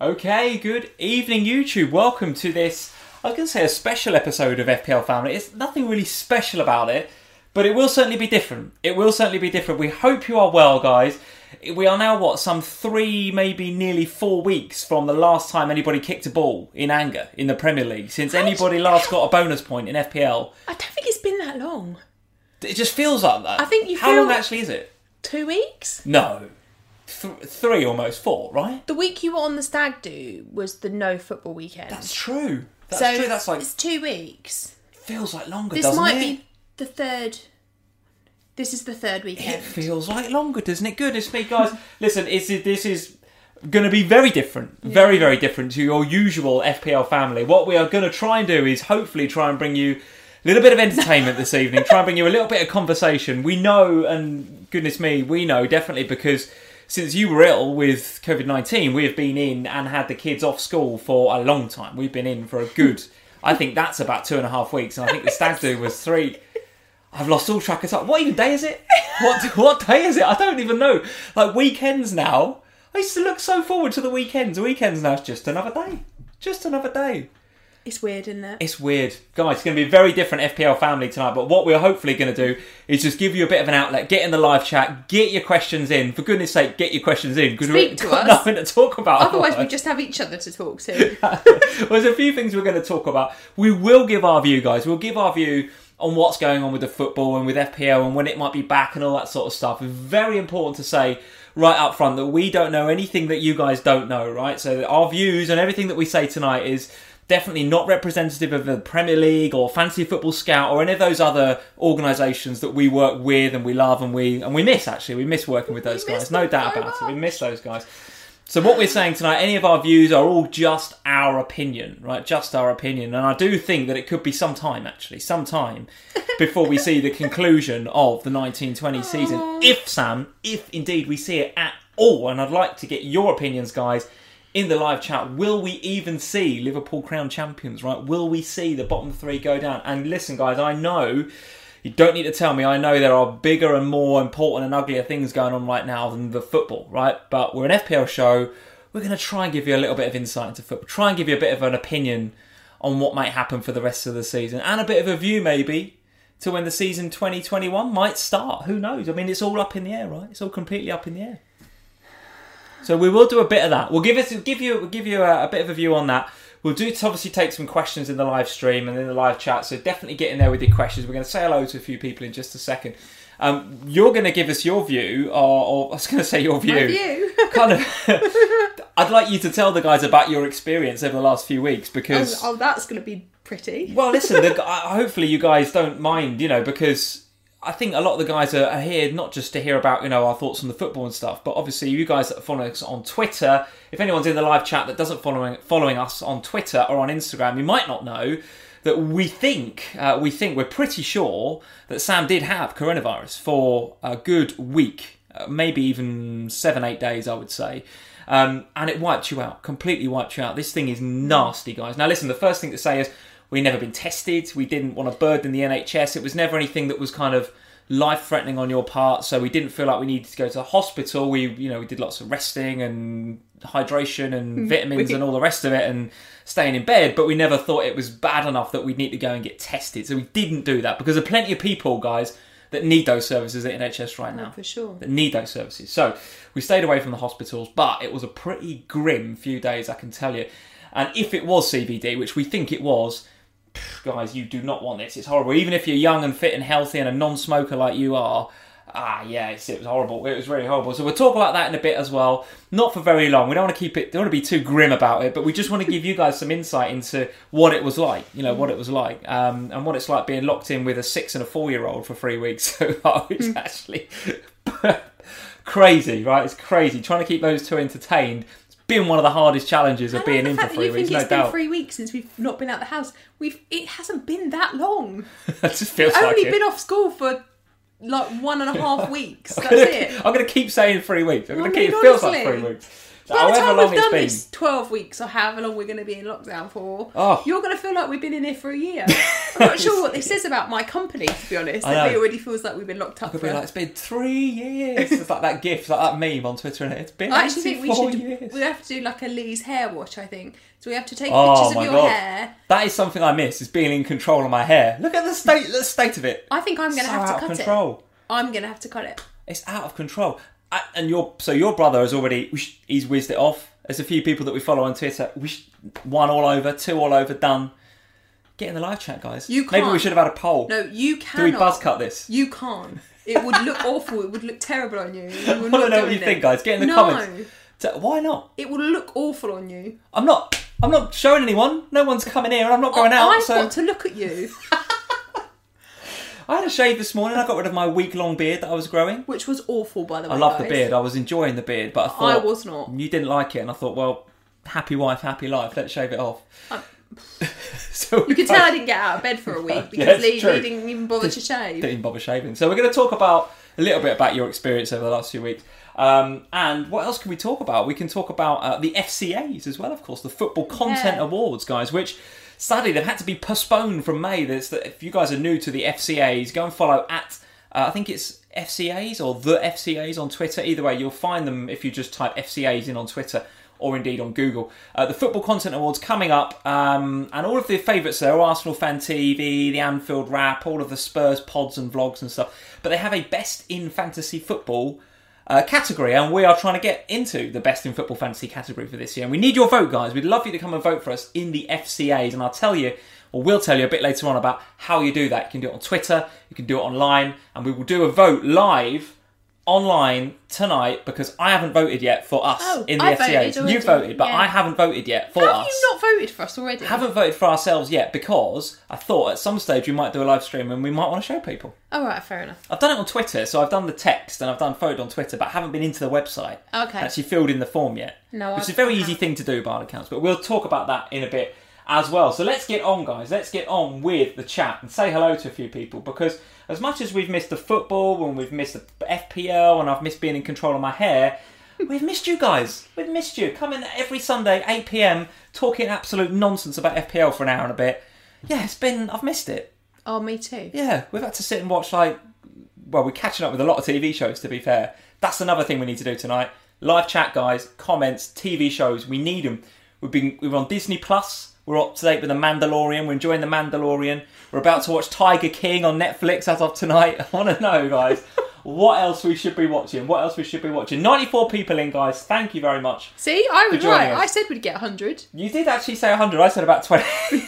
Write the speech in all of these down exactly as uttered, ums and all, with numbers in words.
Okay, good evening YouTube. Welcome to this, I was going to say a special episode of F P L Family. It's nothing really special about it, but it will certainly be different. It will certainly be different. We hope you are well, guys. We are now, what, some three, maybe nearly four weeks from the last time anybody kicked a ball in anger in the Premier League, since anybody last got a bonus point in F P L. I don't think it's been that long. It just feels like that. I think you How feel... long actually is it? Two weeks? No. Th- three, almost four, right? The week you were on the stag do was the no football weekend. That's true. That's so true. That's like... it's two weeks. Feels like longer, This doesn't might it? be the third... This is the third weekend. It feels like longer, doesn't it? Goodness me, guys. Listen, it's, this is going to be very different. Yeah. Very, very different to your usual F P L family. What we are going to try and do is hopefully try and bring you a little bit of entertainment this evening. Try and bring you a little bit of conversation. We know, and goodness me, we know definitely because since you were ill with covid nineteen, we have been in and had the kids off school for a long time. We've been in for a good, I think that's about two and a half weeks. And I think the stag do was three... I've lost all track of time. What even day is it? What what day is it? I don't even know. Like weekends now. I used to look so forward to the weekends. The weekends now is just another day. Just another day. It's weird, isn't it? It's weird. Guys, it's going to be a very different F P L family tonight. But what we're hopefully going to do is just give you a bit of an outlet. Get in the live chat. Get your questions in. For goodness sake, get your questions in. Because we've got nothing to talk about. Otherwise, we just have each other to talk to. Well, there's a few things we're going to talk about. We will give our view, guys. We'll give our view on what's going on with the football and with F P L and when it might be back and all that sort of stuff. It's very important to say right up front that we don't know anything that you guys don't know, right? So our views and everything that we say tonight is definitely not representative of the Premier League or Fantasy Football Scout or any of those other organisations that we work with and we love and we and we miss, actually. We miss working with those guys, no doubt about it. We miss those guys. So what we're saying tonight, any of our views are all just our opinion, right? Just our opinion. And I do think that it could be some time, actually, some time before we see the conclusion of the nineteen twenty season. If, Sam, if indeed we see it at all, and I'd like to get your opinions, guys, in the live chat, will we even see Liverpool crowned champions, right? Will we see the bottom three go down? And listen, guys, I know... You don't need to tell me. I know there are bigger and more important and uglier things going on right now than the football, right? But we're an F P L show. We're going to try and give you a little bit of insight into football. Try and give you a bit of an opinion on what might happen for the rest of the season. And a bit of a view, maybe, to when the season twenty twenty-one might start. Who knows? I mean, it's all up in the air, right? It's all completely up in the air. So we will do a bit of that. We'll give, us, give you, we'll give you a, a bit of a view on that. We'll do to obviously take some questions in the live stream and in the live chat, so definitely get in there with your questions. We're going to say hello to a few people in just a second. Um, you're going to give us your view, or, or I was going to say your view. My view. Kind of. I'd like you to tell the guys about your experience over the last few weeks because. Oh, oh that's going to be pretty. Well, listen. the, hopefully, you guys don't mind, you know, because I think a lot of the guys are, are here not just to hear about, you know, our thoughts on the football and stuff, but obviously you guys that follow us on Twitter, if anyone's in the live chat that doesn't following following us on Twitter or on Instagram, you might not know that we think, uh, we think, we're pretty sure that Sam did have coronavirus for a good week, uh, maybe even seven, eight days, I would say. Um, and it wiped you out, completely wiped you out. This thing is nasty, guys. Now listen, the first thing to say is, we've never been tested. We didn't want to burden the N H S. It was never anything that was kind of life-threatening on your part. So we didn't feel like we needed to go to the hospital. We, you know, we did lots of resting and hydration and vitamins and all the rest of it and staying in bed. But we never thought it was bad enough that we'd need to go and get tested. So we didn't do that because there are plenty of people, guys, that need those services at N H S right now. Oh, for sure. That need those services. So we stayed away from the hospitals, but it was a pretty grim few days, I can tell you. And if it was C B D, which we think it was, guys, you do not want this. It's horrible. Even if you're young and fit and healthy and a non-smoker like you are, ah, yes, it was horrible. It was really horrible. So we'll talk about that in a bit as well. Not for very long. We don't want to keep it, don't want to be too grim about it, but we just want to give you guys some insight into what it was like, you know, what it was like, um, and what it's like being locked in with a six and a four-year-old for three weeks. So oh, it's actually crazy, right? It's crazy. Trying to keep those two entertained. Been one of the hardest challenges of being in for three weeks, no doubt. It's been three weeks since we've not been out the house. We've it hasn't been that long. It just feels I've like only it. been off school for like one and a half weeks. That's I'm gonna, it. I'm going to keep saying three weeks. I'm going to I keep. mean, It feels honestly. like three weeks. It's By the however time long we've it's done been. this twelve weeks or however long we're going to be in lockdown for, Oh. you're going to feel like we've been in here for a year. I'm not sure what this says about my company, to be honest. I That know. it already feels like we've been locked up Could for... be like, it's been three years. It's like that gif, like that meme on Twitter, and it's been I actually think we eighty-four should. years. We have to do like a Lee's hair wash. I think so. We have to take Oh, pictures my of your God. hair. That is something I miss, is being in control of my hair. Look at the state, the state of it. I think I'm going to So have to out cut of control. it. I'm going to have to cut it. It's out of control. I, and your so your brother has already he's whizzed it off. There's a few people that we follow on Twitter. Whoosh, one all over, two all over, done. Get in the live chat, guys. You Maybe we can't. should have had a poll. No, you Do cannot. we buzz cut this? You can't. It would look awful. It would look terrible on you. You I will want to not know go what you in think, there. guys. Get in the no. comments. So, why not? It will look awful on you. I'm not. I'm not showing anyone. No one's coming here, and I'm not going I, out. I've so got to look at you, I had a shave this morning. I got rid of my week-long beard that I was growing. which was awful, by the way. I love guys. the beard. I was enjoying the beard, but I thought I was not. you didn't like it, and I thought, well, happy wife, happy life. Let's shave it off. I- so You can tell I didn't get out of bed for a week because Yeah, it's Lee, true. Lee didn't even bother to shave. Didn't even bother shaving. So we're going to talk about a little bit about your experience over the last few weeks. Um, and what else can we talk about? We can talk about uh, the F C As as well, of course, the Football Content Yeah. Awards, guys, which sadly they've had to be postponed from May. That's that if you guys are new to the F C As, go and follow at, uh, I think it's F C As or the F C As on Twitter. Either way, you'll find them if you just type F C As in on Twitter or indeed on Google. Uh, the Football Content Awards coming up, um, and all of the favourites there, Arsenal Fan T V, the Anfield Wrap, all of the Spurs pods and vlogs and stuff. But they have a Best in Fantasy Football uh, category, and we are trying to get into the Best in Football Fantasy category for this year. And we need your vote, guys. We'd love you to come and vote for us in the F C As, and I'll tell you, or we'll tell you a bit later on about how you do that. You can do it on Twitter, you can do it online, and we will do a vote live online tonight because I haven't voted yet for us Oh, in the I F C As. voted already, You voted, but yeah. I haven't voted yet for How us. have you not voted for us already? Haven't voted for ourselves yet because I thought at some stage we might do a live stream and we might want to show people. Oh, right, fair enough. I've done it on Twitter, so I've done the text and I've done voted on Twitter, but haven't been into the website. Okay. Actually filled in the form yet. No, Which I- is a very I easy haven't. thing to do by all accounts, but we'll talk about that in a bit as well. So let's get on, guys. Let's get on with the chat and say hello to a few people, because as much as we've missed the football and we've missed the F P L and I've missed being in control of my hair, we've missed you guys. We've missed you. Come in every Sunday, eight p.m, talking absolute nonsense about F P L for an hour and a bit. Yeah, it's been... I've missed it. Oh, me too. Yeah, we've had to sit and watch, like... Well, we're catching up with a lot of T V shows, to be fair. That's another thing we need to do tonight. Live chat, guys. Comments, T V shows. We need them. We've been... We're on Disney Plus. We're up to date with The Mandalorian. We're enjoying The Mandalorian. We're about to watch Tiger King on Netflix as of tonight. I want to know, guys, what else we should be watching. What else we should be watching. ninety-four people in, guys. Thank you very much. See, I was For joining right. us. I said we'd get one hundred. You did actually say one hundred. I said about twenty.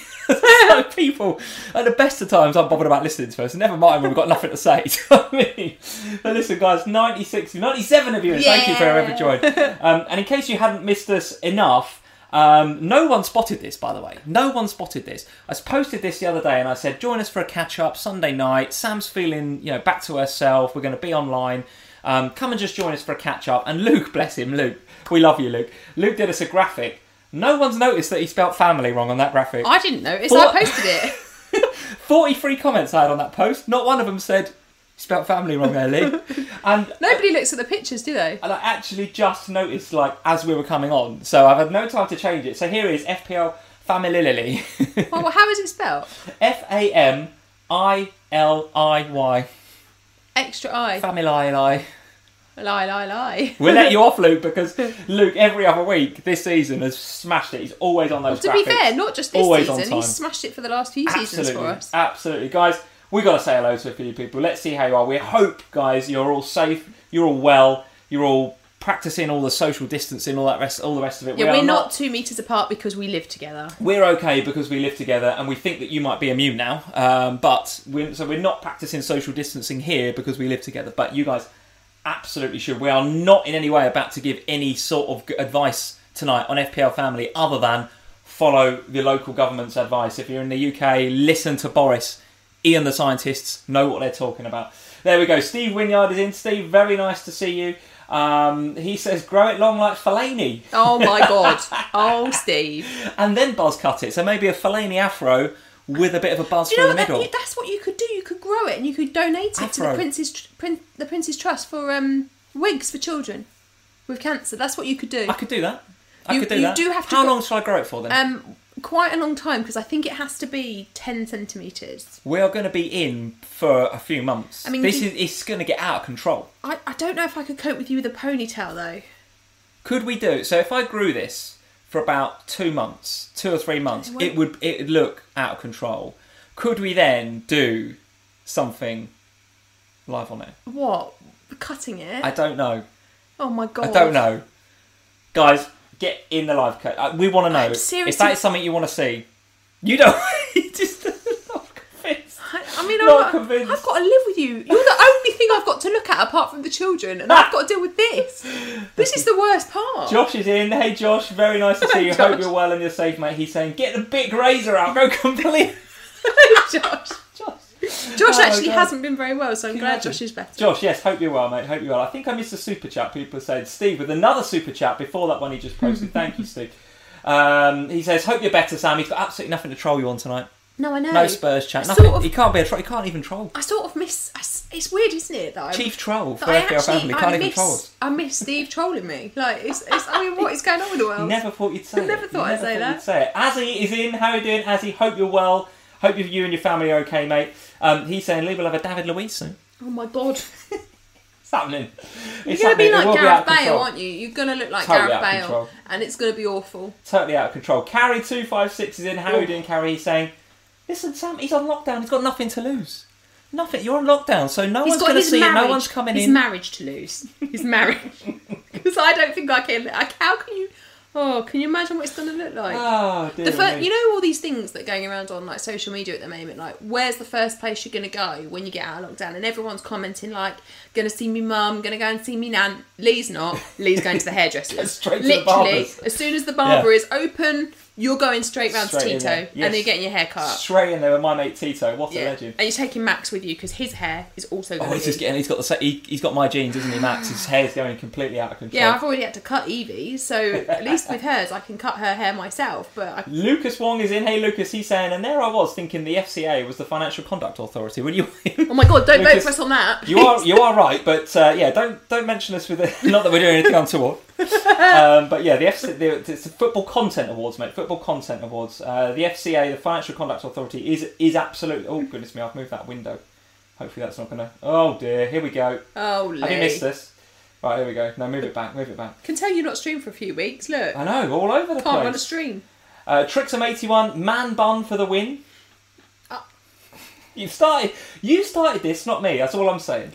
So people, at the best of times, I'm bothered about listening to us. Never mind when we've got nothing to say. Do you know what I mean? But listen, guys, ninety-six, ninety-seven of you, and thank you for Yeah. whoever joined. Um, and in case you hadn't missed us enough, um, no one spotted this, by the way. No one spotted this. I posted this the other day, and I said, join us for a catch-up Sunday night. Sam's feeling, you know, back to herself. We're going to be online. Um, come and just join us for a catch-up. And Luke, bless him, Luke. We love you, Luke. Luke did us a graphic. No one's noticed that he spelt family wrong on that graphic. I didn't notice. Four- I posted it. forty-three comments I had on that post. Not one of them said, spelt family wrong there, Lee. And, Nobody looks at the pictures, do they? and I actually just noticed, like, as we were coming on. So I've had no time to change it. So here is F P L Family Lily. Well, how is it spelled? F A M I L I Y. Extra I. Family Lily. Lie, lie, lie. We'll let you off, Luke, because Luke, every other week this season, has smashed it. He's always on those To graphics. be fair, not just this Always on season. time. He's smashed it for the last few seasons Absolutely, for us. absolutely, guys. We got to say hello to a few people. Let's see how you are. We hope, guys, you're all safe. You're all well. You're all practicing all the social distancing, all that rest, all the rest of it. Yeah, we we're are not two metres apart because we live together. We're okay because we live together, and we think that you might be immune now. Um, but we're, so we're not practicing social distancing here because we live together. But you guys absolutely should. We are not in any way about to give any sort of g- advice tonight on F P L Family, other than follow the local government's advice. If you're in the U K, listen to Boris. Ian the scientists know what they're talking about. There we go. Steve Wynyard is in. Steve, very nice to see you. Um, he says, grow it long like Fellaini. Oh my god. Oh, Steve. And then buzz cut it. So maybe a Fellaini afro with a bit of a buzz Do you know through the what? That, middle. you- that's what you could do. You could grow it and you could donate it to Afro. the Prince's Tr- Prin, the Prince's Trust for um, wigs for children. with cancer. That's what you could do. I could do that. I You- could do you that. do have to How go- long shall I grow it for then? Um, quite a long time because I think it has to be ten centimetres. we are going to be in for a few months. I mean, this do- is it's going to get out of control. I, I don't know if I could cope with you with a ponytail though. Could we do it? So if I grew this for about two months, two or three months, It won't- it would it would look out of control. Could we then do something live on it? What? Cutting it? I don't know. oh my god! I don't know. Guys, get in the live cut. Uh, we want to know I'm if seriously- that is something you want to see. You don't. You just not convinced. I, I mean, Not I've, convinced. I've got to live with you. You're the only thing I've got to look at apart from the children, and I've got to deal with this. This is the worst part. Josh is in. Hey, Josh. Very nice to see you. Josh. Hope you're well and you're safe, mate. He's saying, get the big razor out. Go complete. Josh. Josh. Josh Oh, actually God. hasn't been very well, so I'm Can you glad imagine? Josh is better. Josh, yes, hope you're well, mate. Hope you're well. I think I missed a super chat. People said, Steve, with another super chat before that one he just posted. Thank you, Steve. Um, he says, hope you're better, Sam. He's got absolutely nothing to troll you on tonight. No, I know. No Spurs chat. I Nothing. sort of- He can't be a troll. He can't even troll. I sort of miss. I s it's weird, isn't it? That I, Chief troll for that I F P L actually, family. I Can't even miss, troll us. I miss Steve trolling me. Like, it's, it's. I mean, what is going on with the world? Never thought you'd say it. Never thought You I'd say thought that. You'd say it. Azzy is in. How are you doing, Azzy? Hope you're well. Hope you you and your family are okay, mate. Um, he's saying Lee will have a David Luiz soon. Oh my god! It's happening. You're It's gonna be happening. It like will Gareth out of Bale, control. aren't you? You're gonna look like Totally Gareth out of Bale, control. and it's gonna be awful. Totally out of control. Carrie two five six is in. How are you Oh. doing, Carrie? He's saying, listen, Sam, he's on lockdown. He's got nothing to lose. Nothing. You're on lockdown, so no He's one's got going to his see marriage. it. No one's coming his in. marriage to lose. His marriage. Because I don't think I can. I, how can you? Oh, can you imagine what it's going to look like? Oh, dear The fir- me. you know all these things that are going around on like social media at the moment, like where's the first place you're going to go when you get out of lockdown, and everyone's commenting like, going to see me mum, going to go and see me nan. Lee's not. Lee's going to the hairdressers. Straight to the Literally, barbers. as soon as the barber Yeah. is open, you're going straight round Straight to in Tito, there. and Yes. then you're getting your hair cut. Straight in there with my mate Tito. What a Yeah. legend. And you're taking Max with you because his hair is also going Oh, to he's be... just getting. He's got the. sa- He, he's got my genes, isn't he, Max? His hair's going completely out of control. Yeah, I've already had to cut Evie, so at least with hers I can cut her hair myself. But I, Lucas Wong is in. Hey, Lucas. He's saying, and there I was thinking the F C A was the Financial Conduct Authority. Will you? oh my god, don't vote Lucas, for us on that. You are you are right, but uh, yeah, don't don't mention us with it. Not that we're doing anything untoward. Um, but yeah, the F C A, the, it's the Football Content Awards, mate. Football Content Awards. Uh, the F C A, the Financial Conduct Authority, is is absolutely. Oh goodness me, I've moved that window. Hopefully that's not gonna. Oh dear, here we go. Oh, Lee. Have you missed this? Right, here we go. No, move it back. Move it back. Can tell you're not streamed for a few weeks. Look, I know, all over the can't run a place. stream. Uh, Trixum eighty-one, man bun for the win. Uh. You've started. You started this, not me. That's all I'm saying.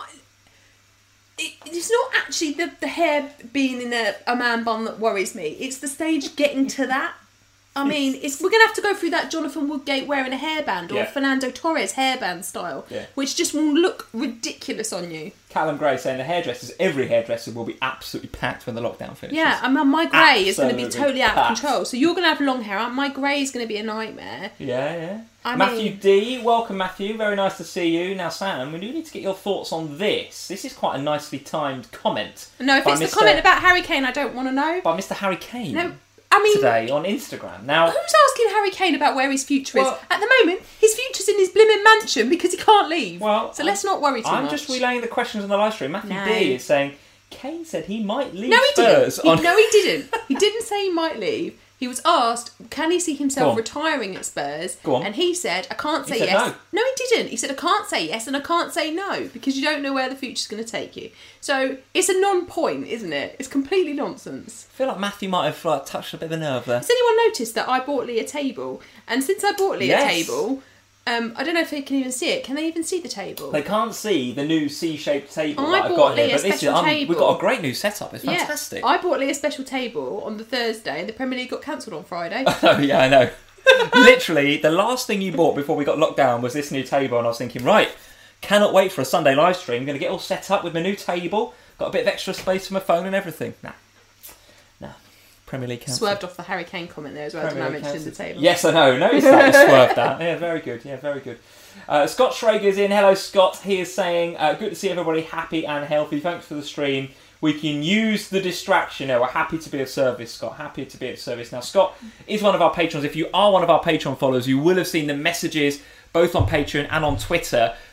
It, it's not actually the, the hair being in a, a man bun that worries me. It's the stage getting to that. I mean, it's we're going to have to go through that Jonathan Woodgate wearing a hairband or Yeah. Fernando Torres hairband style, Yeah. which just will look ridiculous on you. Callum Gray saying the hairdressers, every hairdresser will be absolutely packed when the lockdown finishes. Yeah, I mean, my grey is going to be Absolutely totally out of packed. control. So you're going to have long hair. My grey is going to be a nightmare. Yeah, yeah. I Matthew mean- D, welcome Matthew. Very nice to see you. Now, Sam, we do need to get your thoughts on this. This is quite a nicely timed comment. No, if by it's the Mister comment about Harry Kane, I don't want to know. by Mister Harry Kane No, I mean, today on Instagram. Now, who's asking Harry Kane about where his future Well- is? At the moment, his future's in his blimmin' mansion because he can't leave. well, so let's not worry too I'm much. just relaying the questions on the live stream. Matthew No. D is saying Kane said he might leave No, he Spurs didn't. He, on. No, he didn't. He didn't say he might leave. He was asked, can he see Go himself on. retiring at Spurs? Go on. And he said, I can't He say said yes. no. he didn't. He said, I can't say yes and I can't say no because you don't know where the future's going to take you. So it's a non-point, isn't it? It's completely nonsense. I feel like Matthew might have like, touched a bit of a nerve there. Has anyone noticed that I bought Lee a table? And since I bought Lee Yes. a table, um, I don't know if they can even see it. Can they even see the table? They can't see the new C-shaped table I that I've bought got here, Lee a but this is special um, table. we've got a great new setup. It's fantastic. Yeah, I bought Lee a special table on the Thursday and the Premier League got cancelled on Friday. Oh yeah, I know. Literally, the last thing you bought before we got locked down was this new table, and I was thinking, right, cannot wait for a Sunday live stream. I'm going to get all set up with my new table. Got a bit of extra space for my phone and everything. Nah, nah. Premier League cancelled. Swerved off the Harry Kane comment there as well, Premier didn't I League mention the cancelled. table? Yes, I know. Notice that. You swerved that. Yeah, very good. Yeah, very good. Uh, Scott Schrager's in. Hello, Scott. He is saying, uh, good to see everybody happy and healthy. Thanks for the stream. We can use the distraction. No, we're happy to be of service, Scott. Happy to be of service. Now, Scott is one of our patrons. If you are one of our Patreon followers, you will have seen the messages both on Patreon and on Twitter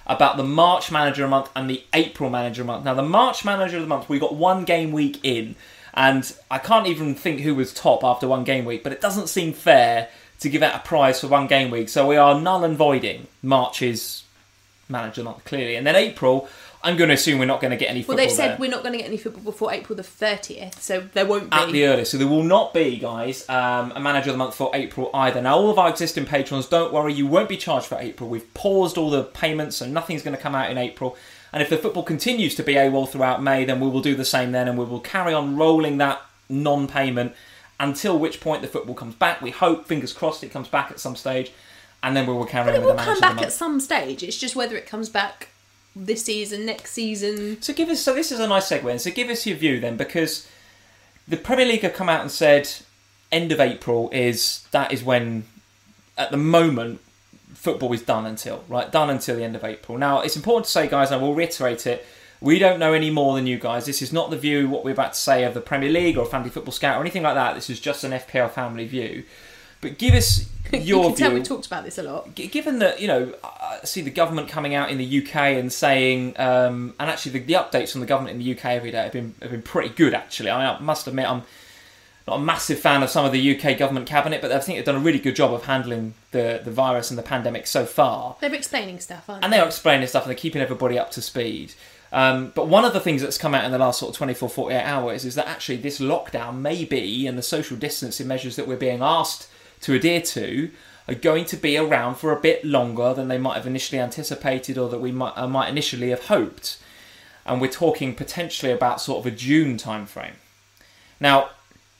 about the March Manager of the Month and the April Manager of the Month. Now, the March Manager of the Month, we got one game week in, and I can't even think who was top after one game week, but it doesn't seem fair to give out a prize for one game week. So we are null and voiding March's Manager of the Month, clearly. And then April, I'm going to assume we're not going to get any football Well, they've said there. we're not going to get any football before April the thirtieth, so there won't be. At the earliest. So there will not be, guys, um, a Manager of the Month for April either. Now, all of our existing patrons, don't worry, you won't be charged for April. We've paused all the payments, so nothing's going to come out in April. And if the football continues to be AWOL throughout May, then we will do the same then, and we will carry on rolling that non-payment until which point the football comes back. We hope, fingers crossed, it comes back at some stage, and then we will carry But on it with will the Manager come of the back Month. at some stage. It's just whether it comes back this season, next season. So give us. So this is a nice segue. And so give us your view then, because the Premier League have come out and said end of April is that is when, at the moment, football is done until right done until the end of April. Now it's important to say, guys, and I will reiterate it. We don't know any more than you guys. This is not the view what we're about to say of the Premier League or Family Football Scout or anything like that. This is just an F P L family view. But give us your you can view. tell we talked about this a lot. G- Given that, you know, I see the government coming out in the U K and saying, um, and actually the, the updates from the government in the U K every day have been have been pretty good, actually. I, mean, I must admit, I'm not a massive fan of some of the U K government cabinet, but I think they've done a really good job of handling the, the virus and the pandemic so far. They're explaining stuff, aren't And they? they are explaining stuff and they're keeping everybody up to speed. Um, but one of the things that's come out in the last sort of twenty-four, forty-eight hours is that actually this lockdown may be, and the social distancing measures that we're being asked to adhere to are going to be around for a bit longer than they might have initially anticipated or that we might, uh, might initially have hoped. And we're talking potentially about sort of a June time frame. Now,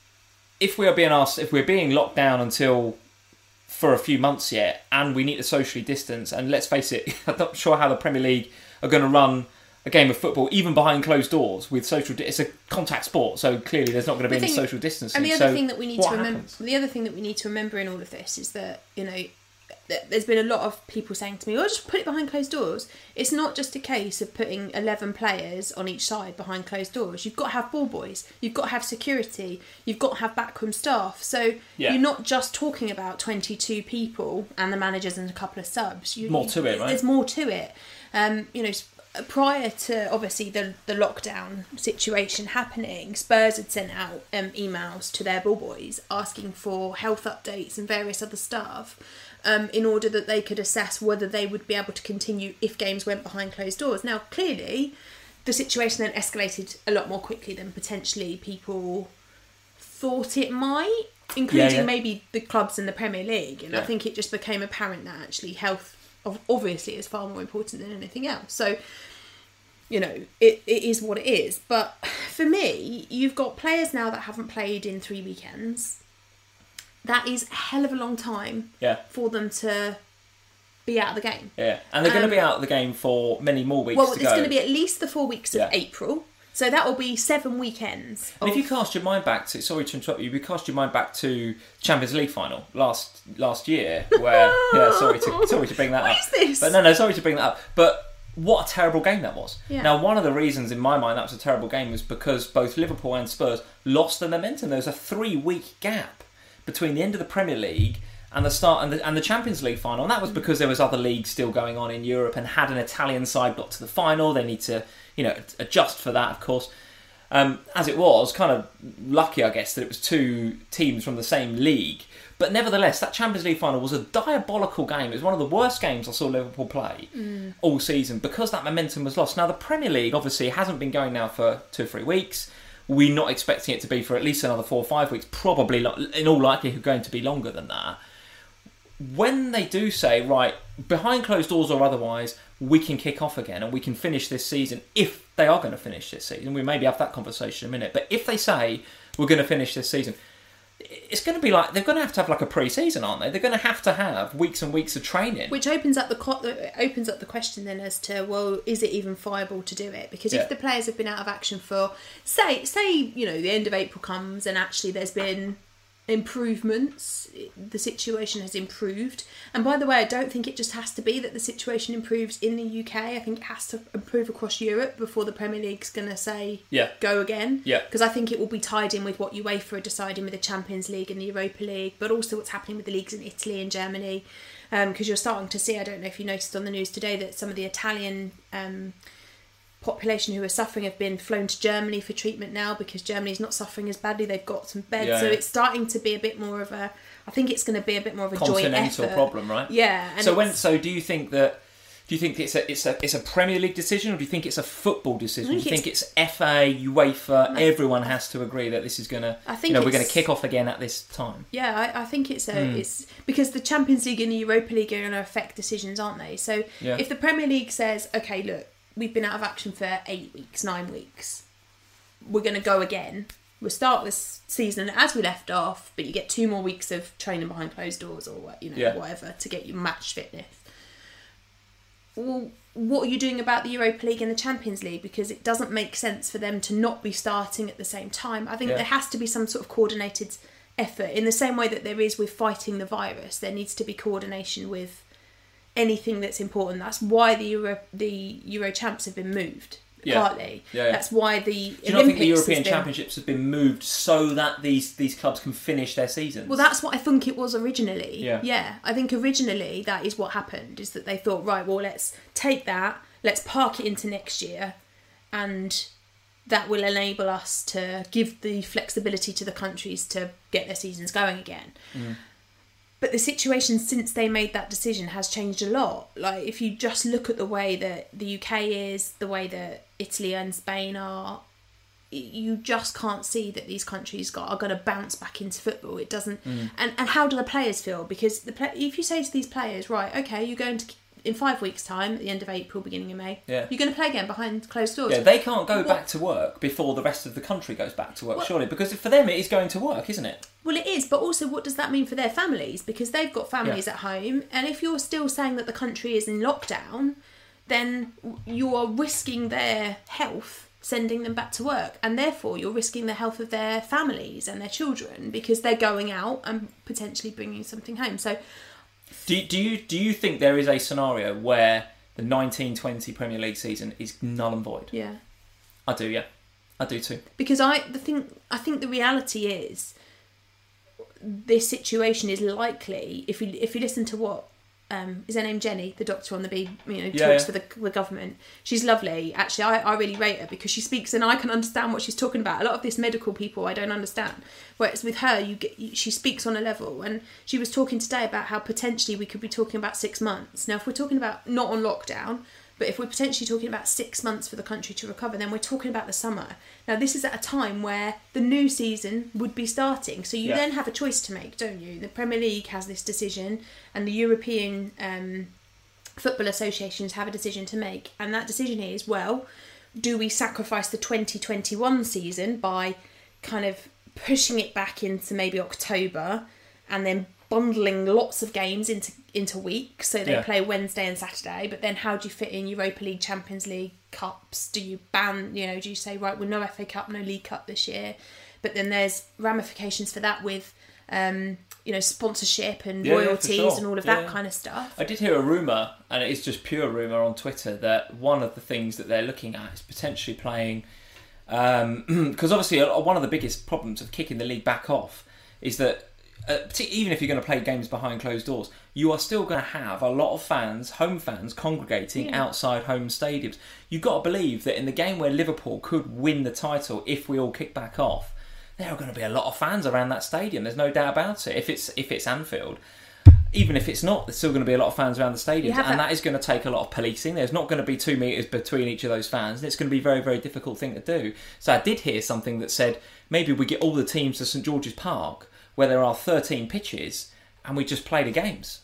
if we are being asked, if we're being locked down until for a few months yet, and we need to socially distance, and let's face it, I'm not sure how the Premier League are going to run a game of football, even behind closed doors, with social. Di- it's a contact sport, so clearly there's not going to be The any thing- social distancing. And the other so thing that we need what to remember, happens? the other thing that we need to remember in all of this is that, you know, th- there's been a lot of people saying to me, "Oh, just put it behind closed doors." It's not just a case of putting eleven players on each side behind closed doors. You've got to have ball boys. You've got to have security. You've got to have backroom staff. So Yeah. you're not just talking about twenty-two people and the managers and a couple of subs. You, More to it, right? There's more to it. Um, you know. Prior to obviously the the lockdown situation happening, Spurs had sent out um, emails to their ball boys asking for health updates and various other stuff um, in order that they could assess whether they would be able to continue if games went behind closed doors. Now, clearly, the situation then escalated a lot more quickly than potentially people thought it might, including Yeah, yeah. maybe the clubs in the Premier League. And I Yeah. think it just became apparent that actually health obviously is far more important than anything else. So, you know, it, it is what it is. But for me, you've got players now that haven't played in three weekends. That is a hell of a long time Yeah, for them to be out of the game. yeah, and they're going Um, to be out of the game for many more weeks Well, to it's go. going to be at least the four weeks of Yeah. April. So that will be seven weekends. And if of- you cast your mind back to, sorry to interrupt you, if you cast your mind back to Champions League final last last year, where yeah, sorry to sorry to bring that What up. is this? But no, no, sorry to bring that up. But what a terrible game that was. Yeah. Now, one of the reasons in my mind that was a terrible game was because both Liverpool and Spurs lost their momentum. There was a three week gap between the end of the Premier League and the start and the, and the Champions League final, and that was because there was other leagues still going on in Europe. And had an Italian side got to the final, they need to you know adjust for that, of course. Um, as it was, kind of lucky, I guess, that it was two teams from the same league. But nevertheless, that Champions League final was a diabolical game. It was one of the worst games I saw Liverpool play mm. all season because that momentum was lost. Now, the Premier League, obviously, hasn't been going now for two or three weeks. We're not expecting it to be for at least another four or five weeks, probably, in all likelihood, going to be longer than that. When they do say, right, behind closed doors or otherwise, we can kick off again and we can finish this season, if they are going to finish this season, we maybe have that conversation in a minute, but if they say we're going to finish this season, it's going to be like, they're going to have to have like a pre-season, aren't they? They're going to have to have weeks and weeks of training. Which opens up the co- opens up the question then as to, well, is it even viable to do it? Because Yeah. if the players have been out of action for, say, say you know, the end of April comes and actually there's been improvements. The situation has improved. And by the way, I don't think it just has to be that the situation improves in the U K. I think it has to improve across Europe before the Premier League's going to say yeah. go again. Yeah. Because I think it will be tied in with what UEFA are deciding with the Champions League and the Europa League, but also what's happening with the leagues in Italy and Germany. Because um, you're starting to see, I don't know if you noticed on the news today, that some of the Italian um, population who are suffering have been flown to Germany for treatment now because Germany's not suffering as badly. They've got some beds. Yeah, so yeah. it's starting to be a bit more of a, I think it's going to be a bit more of a joint continental effort. problem, right? Yeah. And so when so do you think that do you think it's a it's a it's a Premier League decision, or do you think it's a football decision? I Do you think think it's F A, UEFA, everyone has to agree that this is going to, I think you know, we're going it's- to kick off again at this time? Yeah, I, I think it's a Hmm. it's because the Champions League and the Europa League are going to affect decisions, aren't they? So Yeah. if the Premier League says, okay, look, we've been out of action for eight weeks, nine weeks, we're going to go again. We'll start this season as we left off, but you get two more weeks of training behind closed doors or what, you know, Yeah. whatever to get your match fitness. Well, what are you doing about the Europa League and the Champions League? Because it doesn't make sense for them to not be starting at the same time. I think Yeah. there has to be some sort of coordinated effort in the same way that there is with fighting the virus. There needs to be coordination with anything that's important. That's why the Euro the Euro champs have been moved. Yeah. Partly. Yeah, yeah. That's why the Do you Olympics not think the European has been, Championships have been moved so that these these clubs can finish their seasons? Well, that's what I think it was originally. Yeah. Yeah. I think originally that is what happened, is that they thought, right, well, let's take that, let's park it into next year, and that will enable us to give the flexibility to the countries to get their seasons going again. Mm. But the situation since they made that decision has changed a lot. Like, if you just look at the way that the U K is, the way that Italy and Spain are, you just can't see that these countries got, are going to bounce back into football. It doesn't. Mm. And, and how do the players feel? Because the play, if you say to these players, right, okay, you're going to, in five weeks' time, at the end of April, beginning of May, Yeah. you're going to play again behind closed doors. Yeah, they can't go What- back to work before the rest of the country goes back to work, Well- surely, because for them it is going to work, isn't it? Well, it is, but also what does that mean for their families? Because they've got families Yeah. at home, and if you're still saying that the country is in lockdown, then you are risking their health sending them back to work, and therefore you're risking the health of their families and their children because they're going out and potentially bringing something home. So Do, do you do you think there is a scenario where the nineteen twenty Premier League season is null and void? yeah, I do, yeah. I do too. because I the thing I think the reality is this situation is likely, if you if you listen to what um, is her name Jenny, the doctor on the B, you know, Yeah, talks yeah. for the, the government. She's lovely. Actually, I, I really rate her because she speaks and I can understand what she's talking about. A lot of this medical people I don't understand. Whereas with her, you get you, she speaks on a level, and she was talking today about how potentially we could be talking about six months. Now, if we're talking about not on lockdown, but if we're potentially talking about six months for the country to recover, then we're talking about the summer. Now, this is at a time where the new season would be starting. So you Yeah. then have a choice to make, don't you? The Premier League has this decision, and the European um, football associations have a decision to make. And that decision is, well, do we sacrifice the twenty twenty-one season by kind of pushing it back into maybe October and then bundling lots of games into into weeks, so they Yeah. play Wednesday and Saturday, but then how do you fit in Europa League, Champions League, Cups? Do you ban, you know, do you say, right, well, no F A Cup, no League Cup this year? But then there's ramifications for that with, um, you know, sponsorship and Yeah, yeah, for royalties sure. and all of Yeah, that yeah. kind of stuff. I did hear a rumour, and it is just pure rumour on Twitter, that one of the things that they're looking at is potentially playing, because obviously uh, one of the biggest problems of kicking the league back off is that uh, partic- even if you're going to play games behind closed doors, you are still going to have a lot of fans, home fans, congregating Yeah. outside home stadiums. You've got to believe that in the game where Liverpool could win the title if we all kick back off, there are going to be a lot of fans around that stadium. There's no doubt about it. If it's if it's Anfield, even if it's not, there's still going to be a lot of fans around the stadium, You have and that- that is going to take a lot of policing. There's not going to be two metres between each of those fans, and it's going to be a very, very difficult thing to do. So I did hear something that said maybe we get all the teams to St George's Park, where there are thirteen pitches, and we just play the games.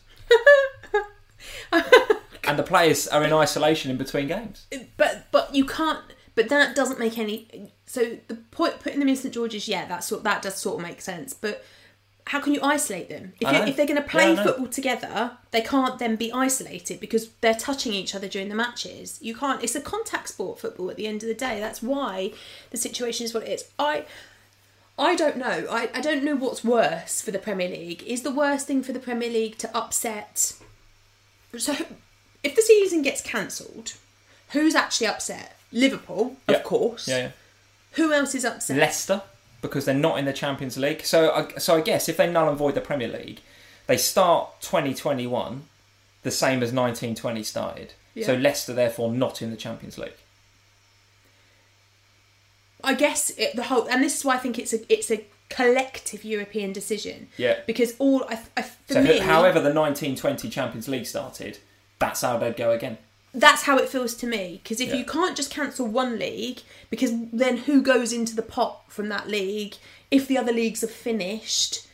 And the players are in isolation in between games. But but you can't. But that doesn't make any. So the point putting them in St George's, yeah, that sort that does sort of make sense. But how can you isolate them if I you, know. if they're going to Yeah, play I know. football together? They can't then be isolated because they're touching each other during the matches. You can't. It's a contact sport, football. At the end of the day, that's why the situation is what it is. I I don't know. I, I don't know what's worse for the Premier League. Is the worst thing for the Premier League to upset... So, if the season gets cancelled, who's actually upset? Liverpool, Yeah. of course. Yeah, yeah. Who else is upset? Leicester, because they're not in the Champions League. So, I, so I guess if they null and void the Premier League, they start twenty twenty-one the same as nineteen twenty started. Yeah. So Leicester, therefore, not in the Champions League. I guess it, the whole... And this is why I think it's a it's a collective European decision. Yeah. Because all... I, I, for So, me, however the nineteen twenty Champions League started, that's how they'd go again. that's how it feels to me. Because if Yeah. you can't just cancel one league, because then who goes into the pot from that league? If the other leagues are finished,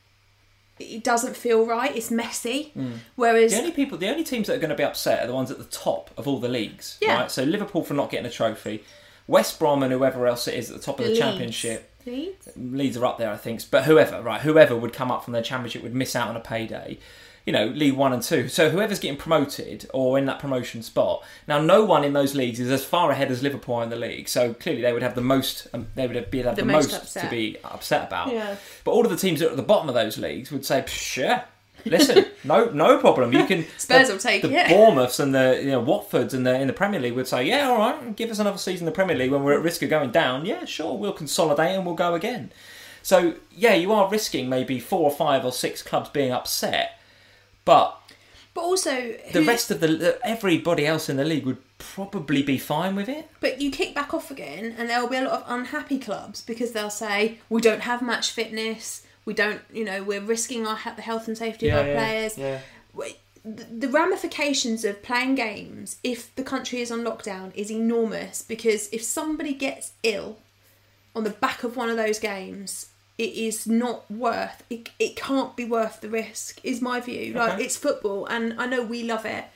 it doesn't feel right. It's messy. Mm. Whereas The only people, the only teams that are going to be upset are the ones at the top of all the leagues. Yeah. Right? So Liverpool for not getting a trophy, West Brom and whoever else it is at the top of the Leeds. Championship. Leeds? Leeds are up there, I think. But whoever, right? Whoever would come up from their Championship would miss out on a payday. You know, League One and Two. So whoever's getting promoted or in that promotion spot. Now, no one in those leagues is as far ahead as Liverpool are in the league. So clearly, they would have the most. Um, they would be have the, The most, most upset. to be upset about. Yeah. But all of the teams that are at the bottom of those leagues would say, "Sure, listen, no, no problem. You can." Spurs the, will take the it. Bournemouths and the you know Watfords and the in the Premier League would say, "Yeah, all right, give us another season in the Premier League when we're at risk of going down. Yeah, sure, we'll consolidate and we'll go again." So yeah, you are risking maybe four or five or six clubs being upset, but But also... the who- rest of the everybody else in the league would probably be fine with it. But you kick back off again and there will be a lot of unhappy clubs because they'll say, we don't have match fitness, we don't, you know, we're risking our the health and safety of our players. yeah. Wait, The the ramifications of playing games, if the country is on lockdown, is enormous because if somebody gets ill on the back of one of those games, it is not worth, it, it can't be worth the risk, is my view. Like, Okay. it's football and I know we love it.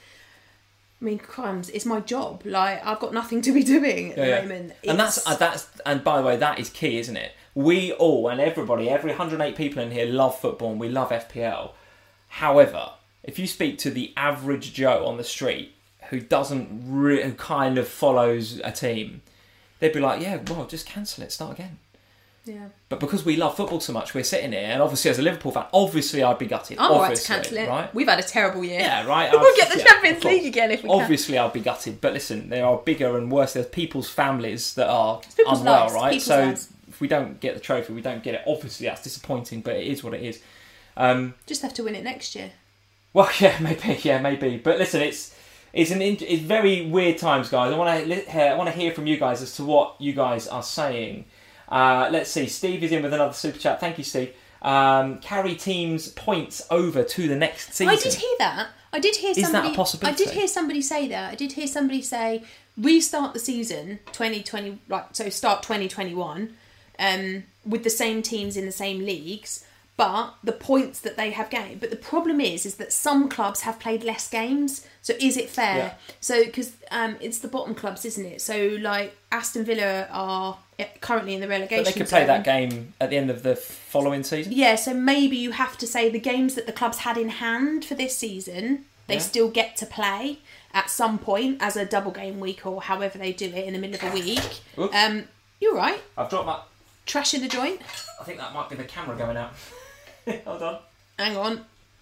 I mean, crumbs, it's my job. Like, I've got nothing to be doing at Yeah, the yeah. moment. And that's It's- uh, that's and by the way, that is key, isn't it? We all and everybody, every one hundred eight people in here love football and we love F P L. However, if you speak to the average Joe on the street who doesn't re- who kind of follows a team, they'd be like, "Yeah, well, just cancel it, start again." yeah. But because we love football so much, we're sitting here, and obviously as a Liverpool fan, obviously I'd be gutted. I'm alright to obviously, cancel it. right? We've had a terrible year. Yeah, right. We'll I'd- get the yeah, Champions of course. League again if we can. Obviously, I'll be gutted, but listen, there are bigger and worse. There's people's families that are people's unwell, lives, right? people's So lives. if we don't get the trophy, we don't get it. Obviously, that's disappointing, but it is what it is. Um, Just have to win it next year. well, yeah, maybe, yeah, maybe. But listen, it's it's an in- it's very weird times, guys. I want to I want to hear from you guys as to what you guys are saying. Uh, let's see. Steve is in with another super chat. Thank you, Steve. Um, carry teams points over to the next season. I did hear that. I did hear Is that a somebody. possibility? I did hear somebody say that. I did hear somebody say restart the season twenty twenty. Like so, start twenty twenty one, um, with the same teams in the same leagues, but the points that they have gained. But the problem is, is that some clubs have played less games. So is it fair? Yeah. So because um, it's the bottom clubs, isn't it? So like Aston Villa are currently in the relegation. But they could play zone. that game at the end of the following season. Yeah, so maybe you have to say the games that the clubs had in hand for this season, they Yeah. still get to play at some point as a double game week or however they do it in the middle of a week. Oops. Um, you're right. I've dropped my... Trash in the joint. I think that might be the camera going out. Hold on. Hang on.